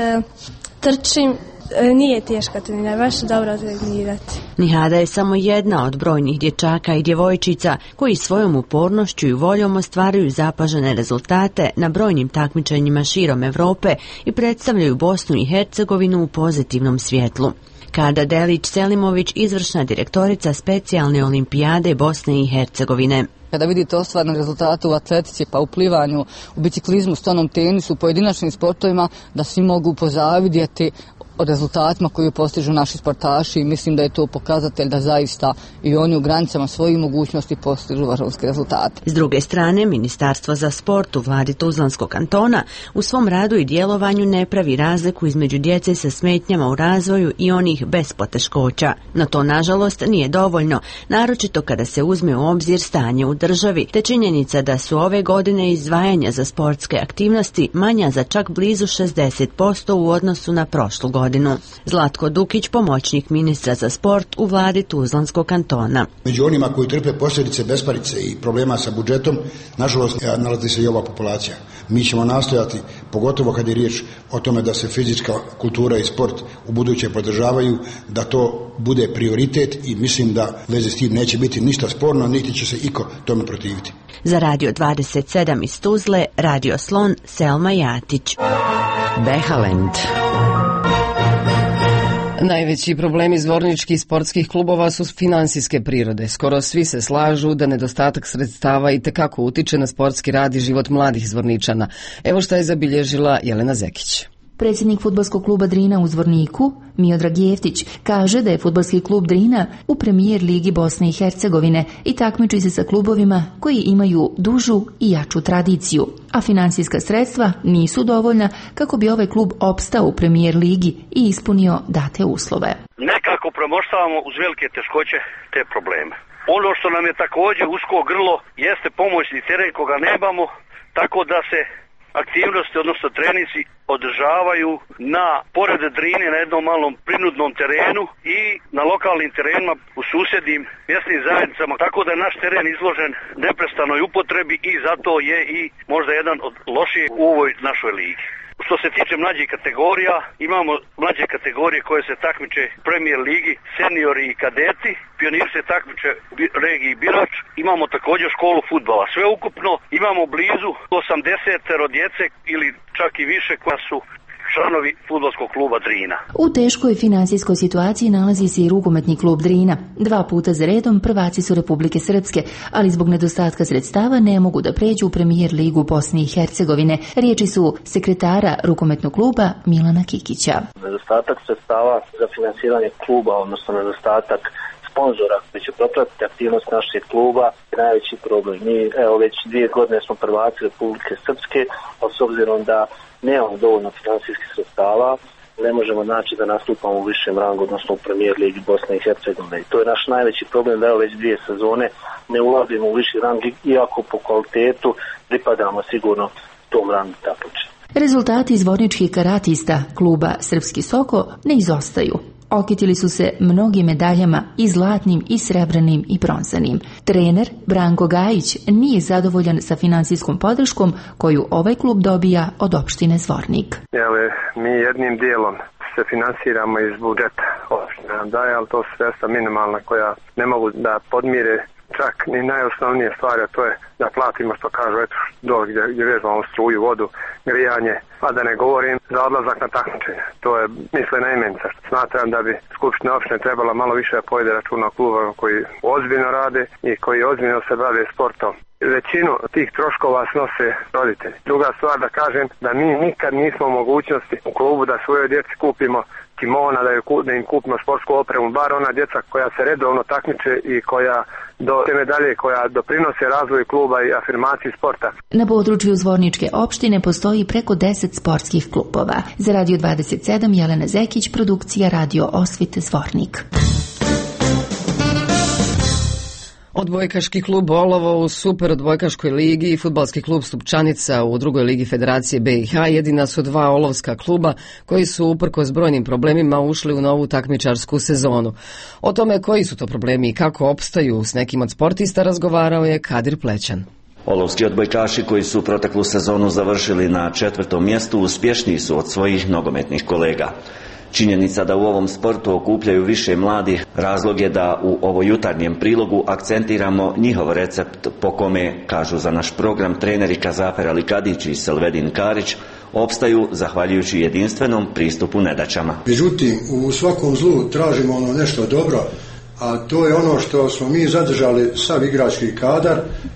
trčim, nije teško trenirati, baš dobro trenirati. Nihada je samo jedna od brojnih dječaka i djevojčica koji svojom upornošću i voljom ostvaruju zapažene rezultate na brojnim takmičenjima širom Evrope i predstavljaju Bosnu i Hercegovinu u pozitivnom svjetlu. Kada Delić-Selimović, izvršna direktorica specijalne olimpijade Bosne i Hercegovine. Kada vidite ostvarene rezultate u atletici, pa u plivanju, u biciklizmu, stonom tenisu, u pojedinačnim sportovima, da svi mogu pozavidjeti o rezultatima koje postižu naši sportaši i mislim da je to pokazatelj da zaista i oni u granicama svojih mogućnosti postižu vrhunske rezultate. S druge strane, Ministarstvo za sport u vladi Tuzlanskog kantona u svom radu i djelovanju ne pravi razliku između djece sa smetnjama u razvoju i onih bez poteškoća. No to, nažalost, nije dovoljno, naročito kada se uzme u obzir stanje u državi, te činjenica da su ove godine izdvajanja za sportske aktivnosti manja za čak blizu 60% u odnosu na prošlu godinu. Zlatko Dukić, pomoćnik ministra za sport u vladi Tuzlanskog kantona. Među onima koji trpe posljedice besparice i problema sa budžetom, nažalost, nalazi se i ova populacija. Mi ćemo nastojati, pogotovo kad je riječ o tome da se fizička kultura i sport u buduće podržavaju, da to bude prioritet i mislim da veze s tim neće biti ništa sporno, niti će se iko tome protiviti. Za Radio 27 iz Tuzle, Radio Slon, Selma Jatić. Behalend. Najveći problemi zvorničkih sportskih klubova su finansijske prirode. Skoro svi se slažu da nedostatak sredstava itekako utiče na sportski rad i život mladih zvorničana. Evo šta je zabilježila Jelena Zekić. Predsjednik fudbalskog kluba Drina u Zvorniku, Miodrag Jeftić, kaže da je fudbalski klub Drina u premijer ligi Bosne i Hercegovine i takmiči se sa klubovima koji imaju dužu i jaču tradiciju, a financijska sredstva nisu dovoljna kako bi ovaj klub opstao u premijer ligi i ispunio date uslove. Nekako premoštavamo uz velike teškoće te probleme. Ono što nam je također usko grlo jeste pomoćni teren koga nemamo, tako da se aktivnosti, odnosno trenici, održavaju na pored Drine na jednom malom prinudnom terenu i na lokalnim terenima u susjednim mjesnim zajednicama, tako da je naš teren izložen neprestanoj upotrebi i zato je i možda jedan od lošijih u ovoj našoj ligi. Što se tiče mlađih kategorija, imamo mlađe kategorije koje se takmiče u Premier ligi, seniori i kadeti, pioniri se takmiče u regiji Birač, imamo također školu fudbala. Sve ukupno imamo blizu 80 djece ili čak i više koja su članovi fudbalskog kluba Drina. U teškoj financijskoj situaciji nalazi se i rukometni klub Drina. 2 puta za redom prvaci su Republike Srpske, ali zbog nedostatka sredstava ne mogu da pređu u premijer ligu Bosne i Hercegovine. Riječi su sekretara rukometnog kluba Milana Kikića. Nedostatak sredstava za finansiranje kluba, odnosno nedostatak sponzora koji će propratiti aktivnost našeg kluba je najveći problem. Mi već 2 godine smo prvaci Republike Srpske, ali s obzirom da nemamo dovoljno financijskih sredstava, ne možemo naći da nastupamo u višem rangu, odnosno u Premier ligi Bosne i Hercegovine. I to je naš najveći problem, da već 2 sezone ne ulazimo u viši rang, iako po kvalitetu pripadamo sigurno tom rangu takmičenja. Rezultati zvorničkih karatista kluba Srpski Soko ne izostaju. Okitili su se mnogim medaljama i zlatnim i srebrnim i bronzanim. Trener Branko Gajić nije zadovoljan sa finansijskom podrškom koju ovaj klub dobija od opštine Zvornik. Mi jednim dijelom se finansiramo iz budžeta opštine nam daje, ali to su sredstva minimalna koja ne mogu da podmire čak ni najosnovnije stvari, a to je da platimo, što kažu, eto, dole gdje vežbamo struju, vodu, grijanje, a da ne govorim za odlazak na takmičenje. To je, misle, najmenca. Smatram da bi Skupština opštine trebala malo više da povede računa o klubovima koji ozbiljno rade i koji ozbiljno se bave sportom. Većinu tih troškova snose roditelji. Druga stvar da kažem da mi nikad nismo u mogućnosti u klubu da svojoj djeci kupimo kimona, da im kupimo sportsku opremu, bar ona djeca koja se redovno takmiče i koja do te medalje koja doprinose razvoju kluba i afirmaciji sporta. Na području Zvorničke opštine postoji preko 10 sportskih klubova. Za Radio 27 Jelena Zekić, produkcija Radio Osvite Zvornik. Odbojkaški klub Olovo u Super odbojkaškoj ligi i fudbalski klub Stupčanica u drugoj ligi Federacije BiH jedina su 2 olovska kluba koji su uprkos brojnim problemima ušli u novu takmičarsku sezonu. O tome koji su to problemi i kako opstaju s nekim od sportista razgovarao je Kadir Plećan. Olovski odbojkaši koji su proteklu sezonu završili na 4. mjestu uspješniji su od svojih nogometnih kolega. Činjenica da u ovom sportu okupljaju više mladih razlog je da u ovo jutarnjem prilogu akcentiramo njihov recept po kome, kažu za naš program treneri Kazafer Alikadić i Selvedin Karić, opstaju zahvaljujući jedinstvenom pristupu nedaćama. Međutim, u svakom zlu tražimo ono nešto dobro, a to je ono što smo mi zadržali sav igrački kadar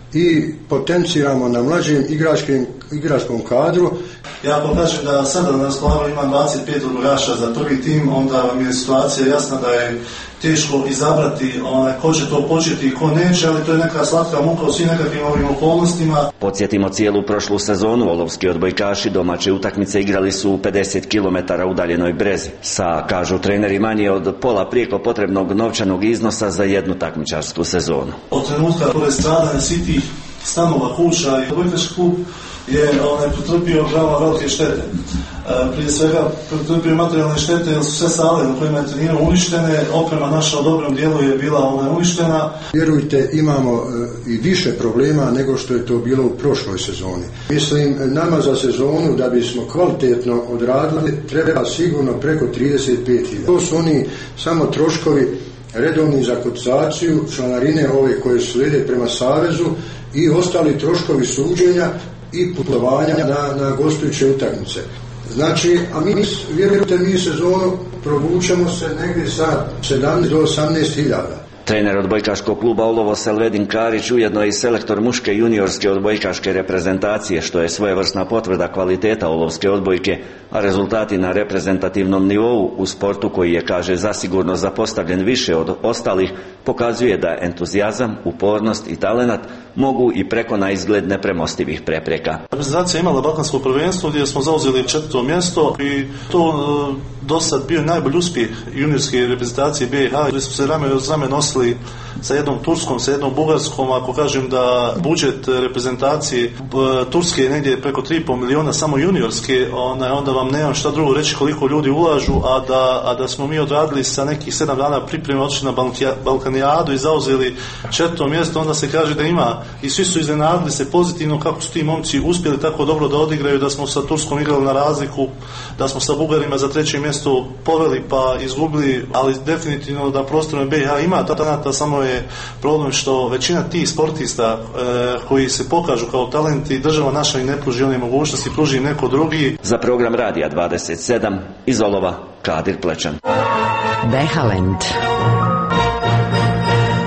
i potenciramo na mlađem igračkom kadru. Ja ako kažem da sada na raspolaganju imam 25 odbojkaša za prvi tim, onda vam je situacija jasna da je teško izabrati ko će to početi i ko neće, ali to je neka slatka muka u svim nekakvim ovim okolnostima. Podsjetimo, cijelu prošlu sezonu olovski odbojkaši domaće utakmice igrali su u 50 km udaljenoj Brezi, sa, kažu treneri, manje od pola prijeko potrebnog novčanog iznosa za jednu takmičarsku sezonu. Od trenutka pored stradanja svih tih stanova, kuća i odbojkaški klub je pretrpio velike štete. Prije svega pretrpio materijalne štete jer su sve sale na kojima je trenirao uništene, oprema naša u dobrom dijelu je bila uništena. Vjerujte, imamo i više problema nego što je to bilo u prošloj sezoni. Mislim, nama za sezonu da bismo kvalitetno odradili treba sigurno preko 35.000. To su oni samo troškovi redovni za kotizaciju, članarine ove koje slijede prema Savezu i ostali troškovi suđenja i putovanja na gostujuće utakmice. Znači, a mi, vjerujte, mi sezonu provučemo se negdje sa 17 do 18.000. Trener odbojkaškog kluba Olovo Selvedin Karić ujedno je i selektor muške juniorske odbojkaške reprezentacije, što je svojevrsna potvrda kvaliteta olovske odbojke, a rezultati na reprezentativnom nivou u sportu koji je, kaže, zasigurno zapostavljen više od ostalih, pokazuje da entuzijazam, upornost i talenat mogu i preko na izgled nepremostivih prepreka. Reprezentacija imala balkansko prvenstvo gdje smo zauzeli 4. mjesto i to do sad bio najbolji uspjeh juniorske reprezentacije BiH, gdje smo se rame uz rame nosili sa jednom Turskom, sa jednom Bugarskom. Ako kažem da budžet reprezentacije Turske je negdje preko 3,5 miliona samo juniorske, onda vam nemam šta drugo reći koliko ljudi ulažu, a da smo mi odradili sa nekih 7 dana pripreme, otišli na Balkanijadu i zauzeli 4. mjesto, onda se kaže da ima, i svi su iznenadili se pozitivno kako su ti momci uspjeli tako dobro da odigraju, da smo sa Turskom igrali na razliku, da smo sa Bugarima za 3. mjesto poveli pa izgubili, ali definitivno da prostorno BiH ima talenata, samo je problem što većina tih sportista koji se pokažu kao talenti, država naša i ne pruži one mogućnosti, pruži neko drugi. Za program Radija 27 iz Olova, Kadir Plećan. U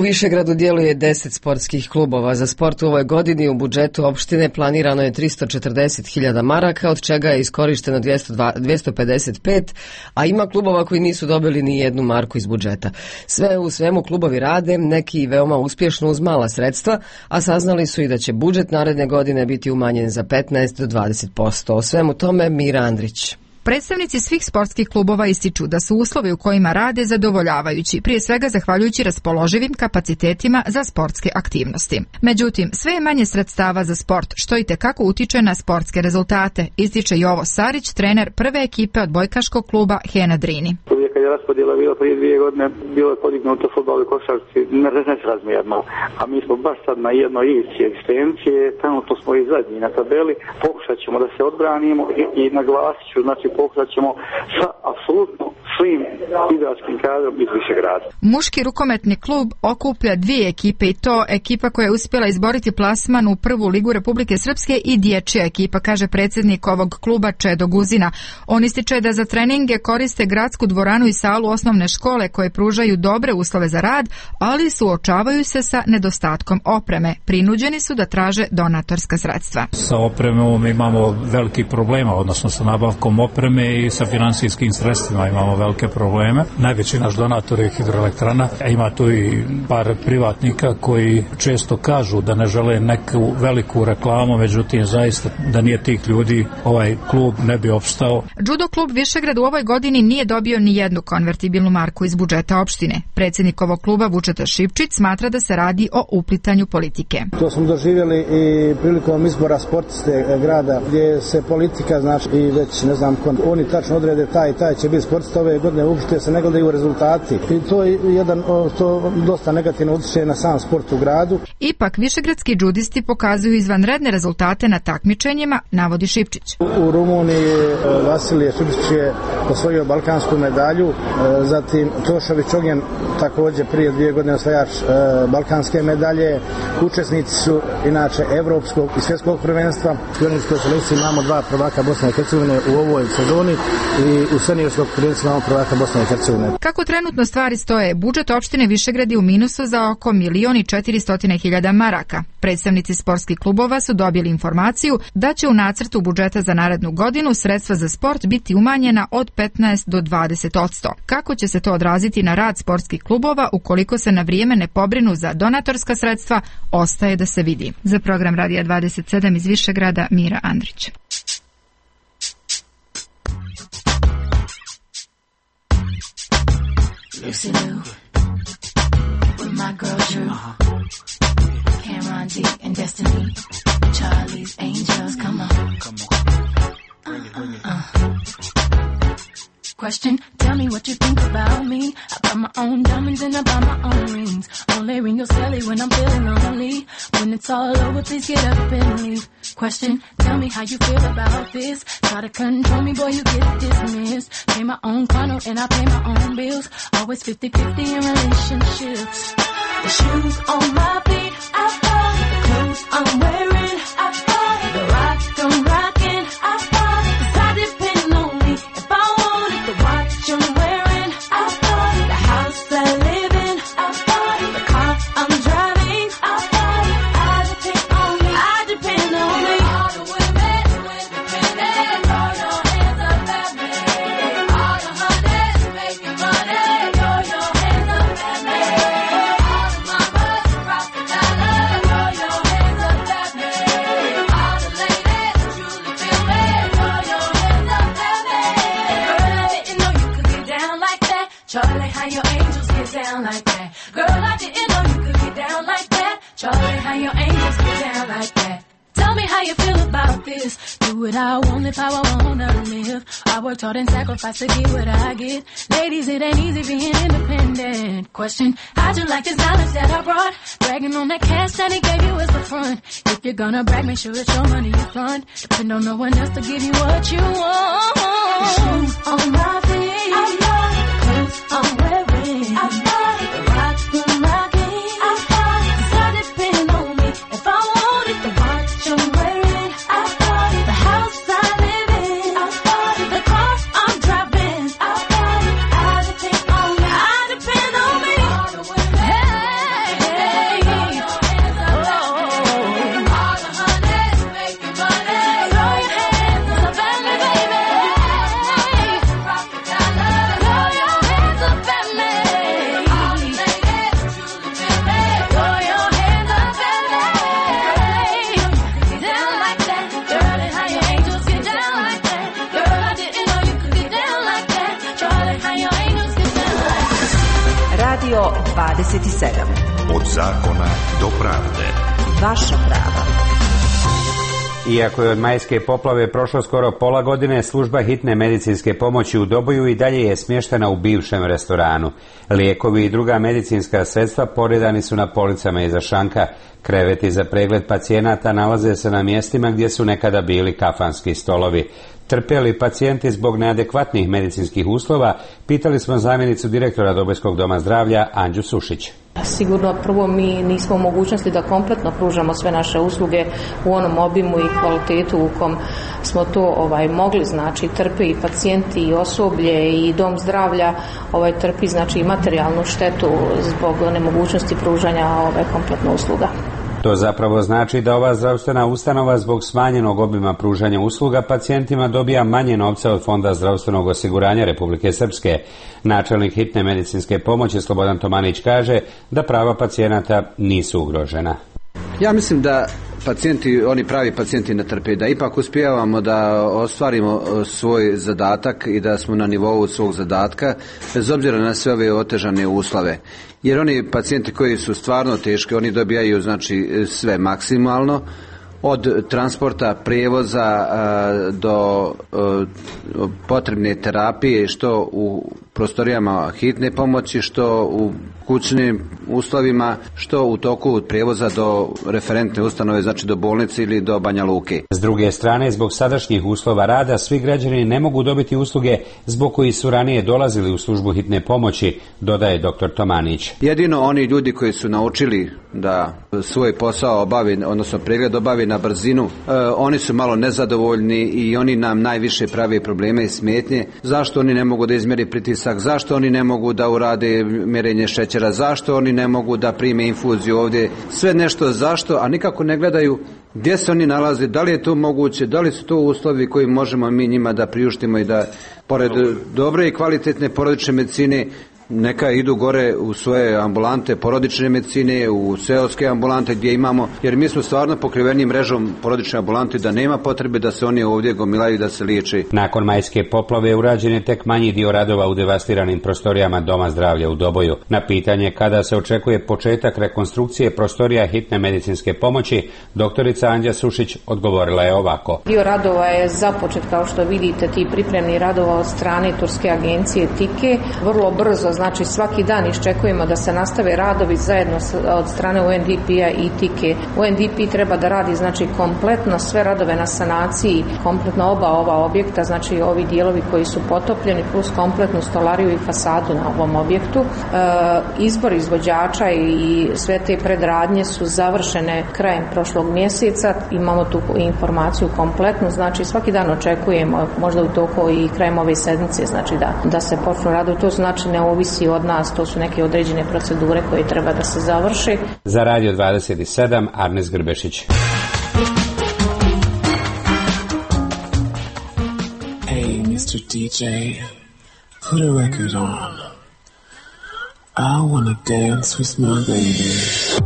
Višegradu djeluje 10 sportskih klubova. Za sport u ovoj godini u budžetu opštine planirano je 340.000 maraka, od čega je iskorišteno 255, a ima klubova koji nisu dobili ni jednu marku iz budžeta. Sve u svemu klubovi rade, neki veoma uspješno uz mala sredstva, a saznali su i da će budžet naredne godine biti umanjen za 15 do 20%. O svemu tome Mira Andrić. Predstavnici svih sportskih klubova ističu da su uslovi u kojima rade zadovoljavajući, prije svega zahvaljujući raspoloživim kapacitetima za sportske aktivnosti. Međutim, sve je manje sredstava za sport, što i tekako utiče na sportske rezultate, ističe Jovo Sarić, trener prve ekipe odbojkaškog kluba Hena Drini. Uvijek kad je raspodjela bila prije 2 godine, bilo je podignuto fudbalu i košarci nesrazmjerno, a mi smo baš sad na jednoj ivici egzistencije, trenutno smo i zadnji na tabeli, pokušat ćemo da se odbranimo i naglasit ću, znači pokušat ćemo sa apsolutno svim igračkim kadrom iz Višegrada. Muški rukometni klub okuplja 2 ekipe i to ekipa koja je uspjela izboriti plasman u prvu ligu Republike Srpske i dječja ekipa, kaže predsjednik ovog kluba Čedo Guzina. On ističe da za treninge koriste gradsku dvoranu i salu osnovne škole koje pružaju dobre uslove za rad, ali suočavaju se sa nedostatkom opreme. Prinuđeni su da traže donatorska sredstva. Sa opremom imamo veliki problema, odnosno sa nabavkom opreme i sa finansijskim sredstvima imamo velike probleme. Najveći naš donator je hidroelektrana, a ima tu i par privatnika koji često kažu da ne žele neku veliku reklamu, međutim zaista da nije tih ljudi ovaj klub ne bi opstao. Judo klub Višegrad u ovoj godini nije dobio ni jednu konvertibilnu marku iz budžeta opštine. Predsjednik ovog kluba Vučeta Šipčić smatra da se radi o uplitanju politike. To smo doživjeli i prilikom izbora sportiste grada gdje se politika, znači i već ne znam, oni tačno odrede taj će biti sportista ove godine, uopšte se ne gledaju rezultati. I to je jedan, to dosta negativno utječe na sam sport u gradu. Ipak višegradski džudisti pokazuju izvanredne rezultate na takmičenjima, navodi Šipčić. U Rumuniji Vasilije Šipčić je osvojio balkansku medalju, zatim Tošović Ognjen također prije 2 godine osvajač balkanske medalje. Učesnici su inače evropskog i svjetskog prvenstva. U juniorskoj selekciji imamo 2 prvaka Bosne i Hercegovine u ovoj sezoni i u seniorskog prvenstva imamo prvaka Bosne i Hercegovine. Kako trenutno stvari stoje, budžet opštine Višegrad je u minusu za oko 1.400.000 maraka. Predstavnici sportskih klubova su dobili informaciju da će u nacrtu budžeta za narednu godinu sredstva za sport biti umanjena od 15 do 20%. Kako će se to odraziti na rad sportskih klubova ukoliko se na vrijeme ne pobrinu za donatorska sredstva, ostaje da se vidi. Za program Radija 27 iz Višegrada, Mira Andrić. Lucy Liu, with my girl Drew, Cameron D and Destiny, Charlie's Angels, come on. Bring it. Question, tell me what you think about me. I buy my own diamonds and I buy my own rings. Only ring your celly when I'm feeling lonely. When it's all over, please get up and leave. Question, tell me how you feel about this. Try to control me, boy, you get dismissed. Pay my own condo and I pay my own bills. Always 50-50 in relationships. The shoes on my feet, I bought. The clothes I'm wearing, I bought. The rock I'm rocking, I bought. 'Cause I depend on me. If I wanted the watch I'm wearing, I bought. The house I live in, I bought. The car I'm driving, I bought. I depend on me. I depend on me. All the women independent, throw your hands up at me. All the honeys making money, throw your hands up at me. All the mamas rockin' dollar, throw your hands up at me. All the ladies truly feel me, throw your hands up at me. Girl, I didn't know you could get down like that. Charlie, how your angels get down like that. Girl, I didn't know you could get down like that. Charlie, how your angels get down like that. Tell me how you feel about this. Do what I want, live how I wanna live. I worked hard and sacrificed to get what I get. Ladies, it ain't easy being independent. Question, how'd you like this knowledge that I brought? Bragging on that cash that he gave you as the front. If you're gonna brag, make sure it's your money you front. Depend on no one else to give you what you want. The shoes on my feet, I bought. The clothes I'm wearing, I bought. The rock I'm rocking, I bought. 'Cause I depend on me. If I wanted the watch I'm wearing, I bought. The house I live in, I bought. The car I'm driving, I bought. I depend on me. I depend on me. All the women, hey, Radio 27. Od zakona do pravde. Vaša prava. Iako je od majske poplave prošlo skoro pola godine, služba hitne medicinske pomoći u Doboju i dalje je smještena u bivšem restoranu. Lijekovi i druga medicinska sredstva poredani su na policama iza šanka. Kreveti za pregled pacijenata nalaze se na mjestima gdje su nekada bili kafanski stolovi. Trpe li pacijenti zbog neadekvatnih medicinskih uslova? Pitali smo zamjenicu direktora Dobojskog doma zdravlja Anđu Sušić. Sigurno prvo mi nismo u mogućnosti da kompletno pružamo sve naše usluge u onom obimu i kvalitetu u kom smo to mogli, znači trpe i pacijenti i osoblje i dom zdravlja trpi znači i materijalnu štetu zbog nemogućnosti pružanja kompletno usluga. To zapravo znači da ova zdravstvena ustanova zbog smanjenog obima pružanja usluga pacijentima dobija manje novca od Fonda zdravstvenog osiguranja Republike Srpske. Načelnik hitne medicinske pomoći Slobodan Tomanić kaže da prava pacijenata nisu ugrožena. Ja mislim da pacijenti, oni pravi pacijenti ne trpe, da ipak uspijevamo da ostvarimo svoj zadatak i da smo na nivou svog zadatka, bez obzira na sve ove otežane uslove. Jer oni pacijenti koji su stvarno teški, oni dobijaju znači sve maksimalno, od transporta, prijevoza do potrebne terapije, što u prostorijama hitne pomoći, što u kućnim uslovima, što u toku prijevoza do referentne ustanove, znači do bolnice ili do Banja Luke. S druge strane, zbog sadašnjih uslova rada, svi građani ne mogu dobiti usluge zbog koji su ranije dolazili u službu hitne pomoći, dodaje dr. Tomanić. Jedino oni ljudi koji su naučili da svoj posao obavi, odnosno pregled obavi na brzinu, oni su malo nezadovoljni i oni nam najviše pravi probleme i smetnje. Zašto oni ne mogu da izmjeri pritisak, zašto oni ne mogu da urade mjerenje šećera, zašto oni ne mogu da prime infuziju ovdje, sve nešto zašto, a nikako ne gledaju gdje se oni nalaze, da li je to moguće, da li su to uslovi koji možemo mi njima da priuštimo i da pored dobre i kvalitetne porodične medicine neka idu gore u svoje ambulante porodične medicine, u seoske ambulante gdje imamo, jer mi smo stvarno pokriveni mrežom porodične ambulante da nema potrebe da se oni ovdje gomilaju da se liječe. Nakon majske poplave urađen je tek manji dio radova u devastiranim prostorijama Doma zdravlja u Doboju. Na pitanje kada se očekuje početak rekonstrukcije prostorija hitne medicinske pomoći, doktorica Anđa Sušić odgovorila je ovako. Dio radova je započet, kao što vidite, ti pripremni radova od strane turske agencije TIKE. Vrlo brzo, znači svaki dan iščekujemo da se nastave radovi zajedno od strane UNDP-a i TIKE. UNDP treba da radi znači kompletno sve radove na sanaciji, kompletno oba ova objekta, znači ovi dijelovi koji su potopljeni plus kompletnu stolariju i fasadu na ovom objektu. Izbor izvođača i sve te predradnje su završene krajem prošlog mjeseca. Imamo tu informaciju kompletnu, znači svaki dan očekujemo, možda u toku i krajem ove sedmice, znači da se počnu radovi. To znači ne ovisi od nas, to su neke određene procedure koje treba da se završi. Za Radio 27, Arnes Grbešić. Hey, Mr. DJ, put a record on. I wanna dance with my baby.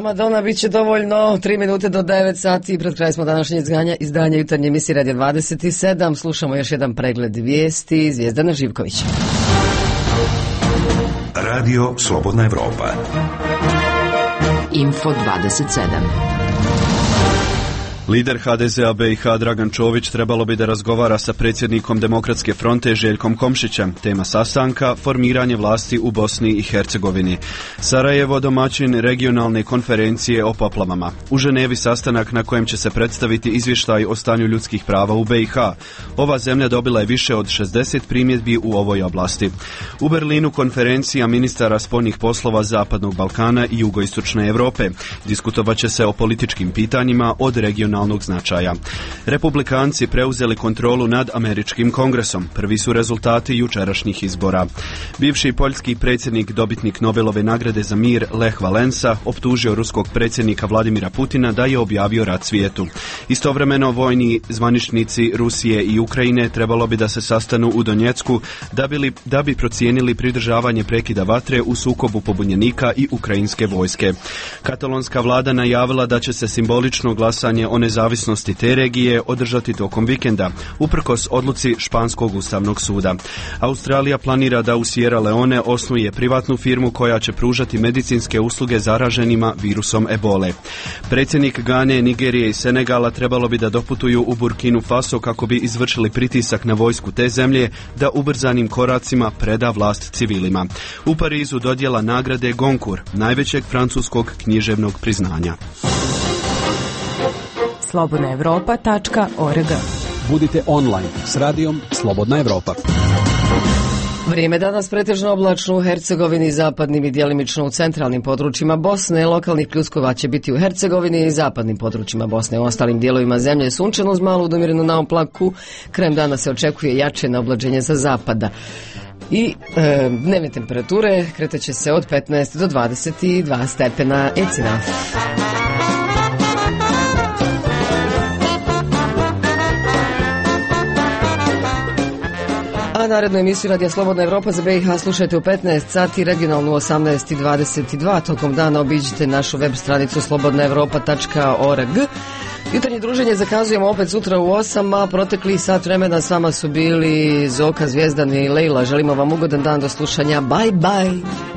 Madonna bit će dovoljno 3 minute do 9 sati. Pred kraj smo današnje izdanja jutarnje emisije Radio 27. Slušamo još jedan pregled vijesti. Zvijezdana Živković. Radio Slobodna Evropa. Info 27. Lider HDZ-a BiH Dragan Čović trebalo bi da razgovara sa predsjednikom Demokratske fronte Željkom Komšićem. Tema sastanka formiranje vlasti u Bosni i Hercegovini. Sarajevo domaćin regionalne konferencije o poplavama. U Ženevi sastanak na kojem će se predstaviti izvještaj o stanju ljudskih prava u BiH. Ova zemlja dobila je više od 60 primjedbi u ovoj oblasti. U Berlinu konferencija ministara spoljnih poslova Zapadnog Balkana i Jugoistočne Europe. Diskutovat će se o političkim pitanjima od regionalnog značaja. Republikanci preuzeli kontrolu nad američkim kongresom. Prvi su rezultati jučerašnjih izbora. Bivši poljski predsjednik, dobitnik Nobelove nagrade za mir Lech Valensa optužio ruskog predsjednika Vladimira Putina da je objavio rat svijetu. Istovremeno vojni zvaničnici Rusije i Ukrajine trebalo bi da se sastanu u Donjecku da bi procijenili pridržavanje prekida vatre u sukobu pobunjenika i ukrajinske vojske. Katalonska vlada najavila da će se simbolično glasanje o nezavisnosti te regije održati tokom vikenda, uprkos odluci Španskog ustavnog suda. Australija planira da u Sierra Leone osnuje privatnu firmu koja će pružati medicinske usluge zaraženima virusom ebole. Predsjednik Gane, Nigerije i Senegala trebalo bi da doputuju u Burkinu Faso kako bi izvršili pritisak na vojsku te zemlje da ubrzanim koracima preda vlast civilima. U Parizu dodjela nagrade Goncourt, najvećeg francuskog književnog priznanja. slobodnaevropa.org. Budite online s radijom Slobodna Evropa. Vrijeme danas pretežno oblačno u Hercegovini, zapadnim i djelimično u centralnim područjima Bosne. Lokalnih pljuskova će biti u Hercegovini i zapadnim područjima Bosne. U ostalim dijelovima zemlje je sunčano uz malu udomjerenu naoplaku. Krajem dana se očekuje jače naoblađenje sa zapada. I dnevne temperature kretaće se od 15 do 22 stepena Ecina. A narednu emisiju Radija Slobodna Evropa za BiH slušajte u 15 sati, regionalnu 18:22. Tokom dana obiđite našu web stranicu slobodnaevropa.org. Jutarnje druženje zakazujemo opet sutra u 8, a protekli sat vremena s vama su bili Zoka, Zvijezdan i Lejla. Želimo vam ugodan dan, do slušanja. Bye bye.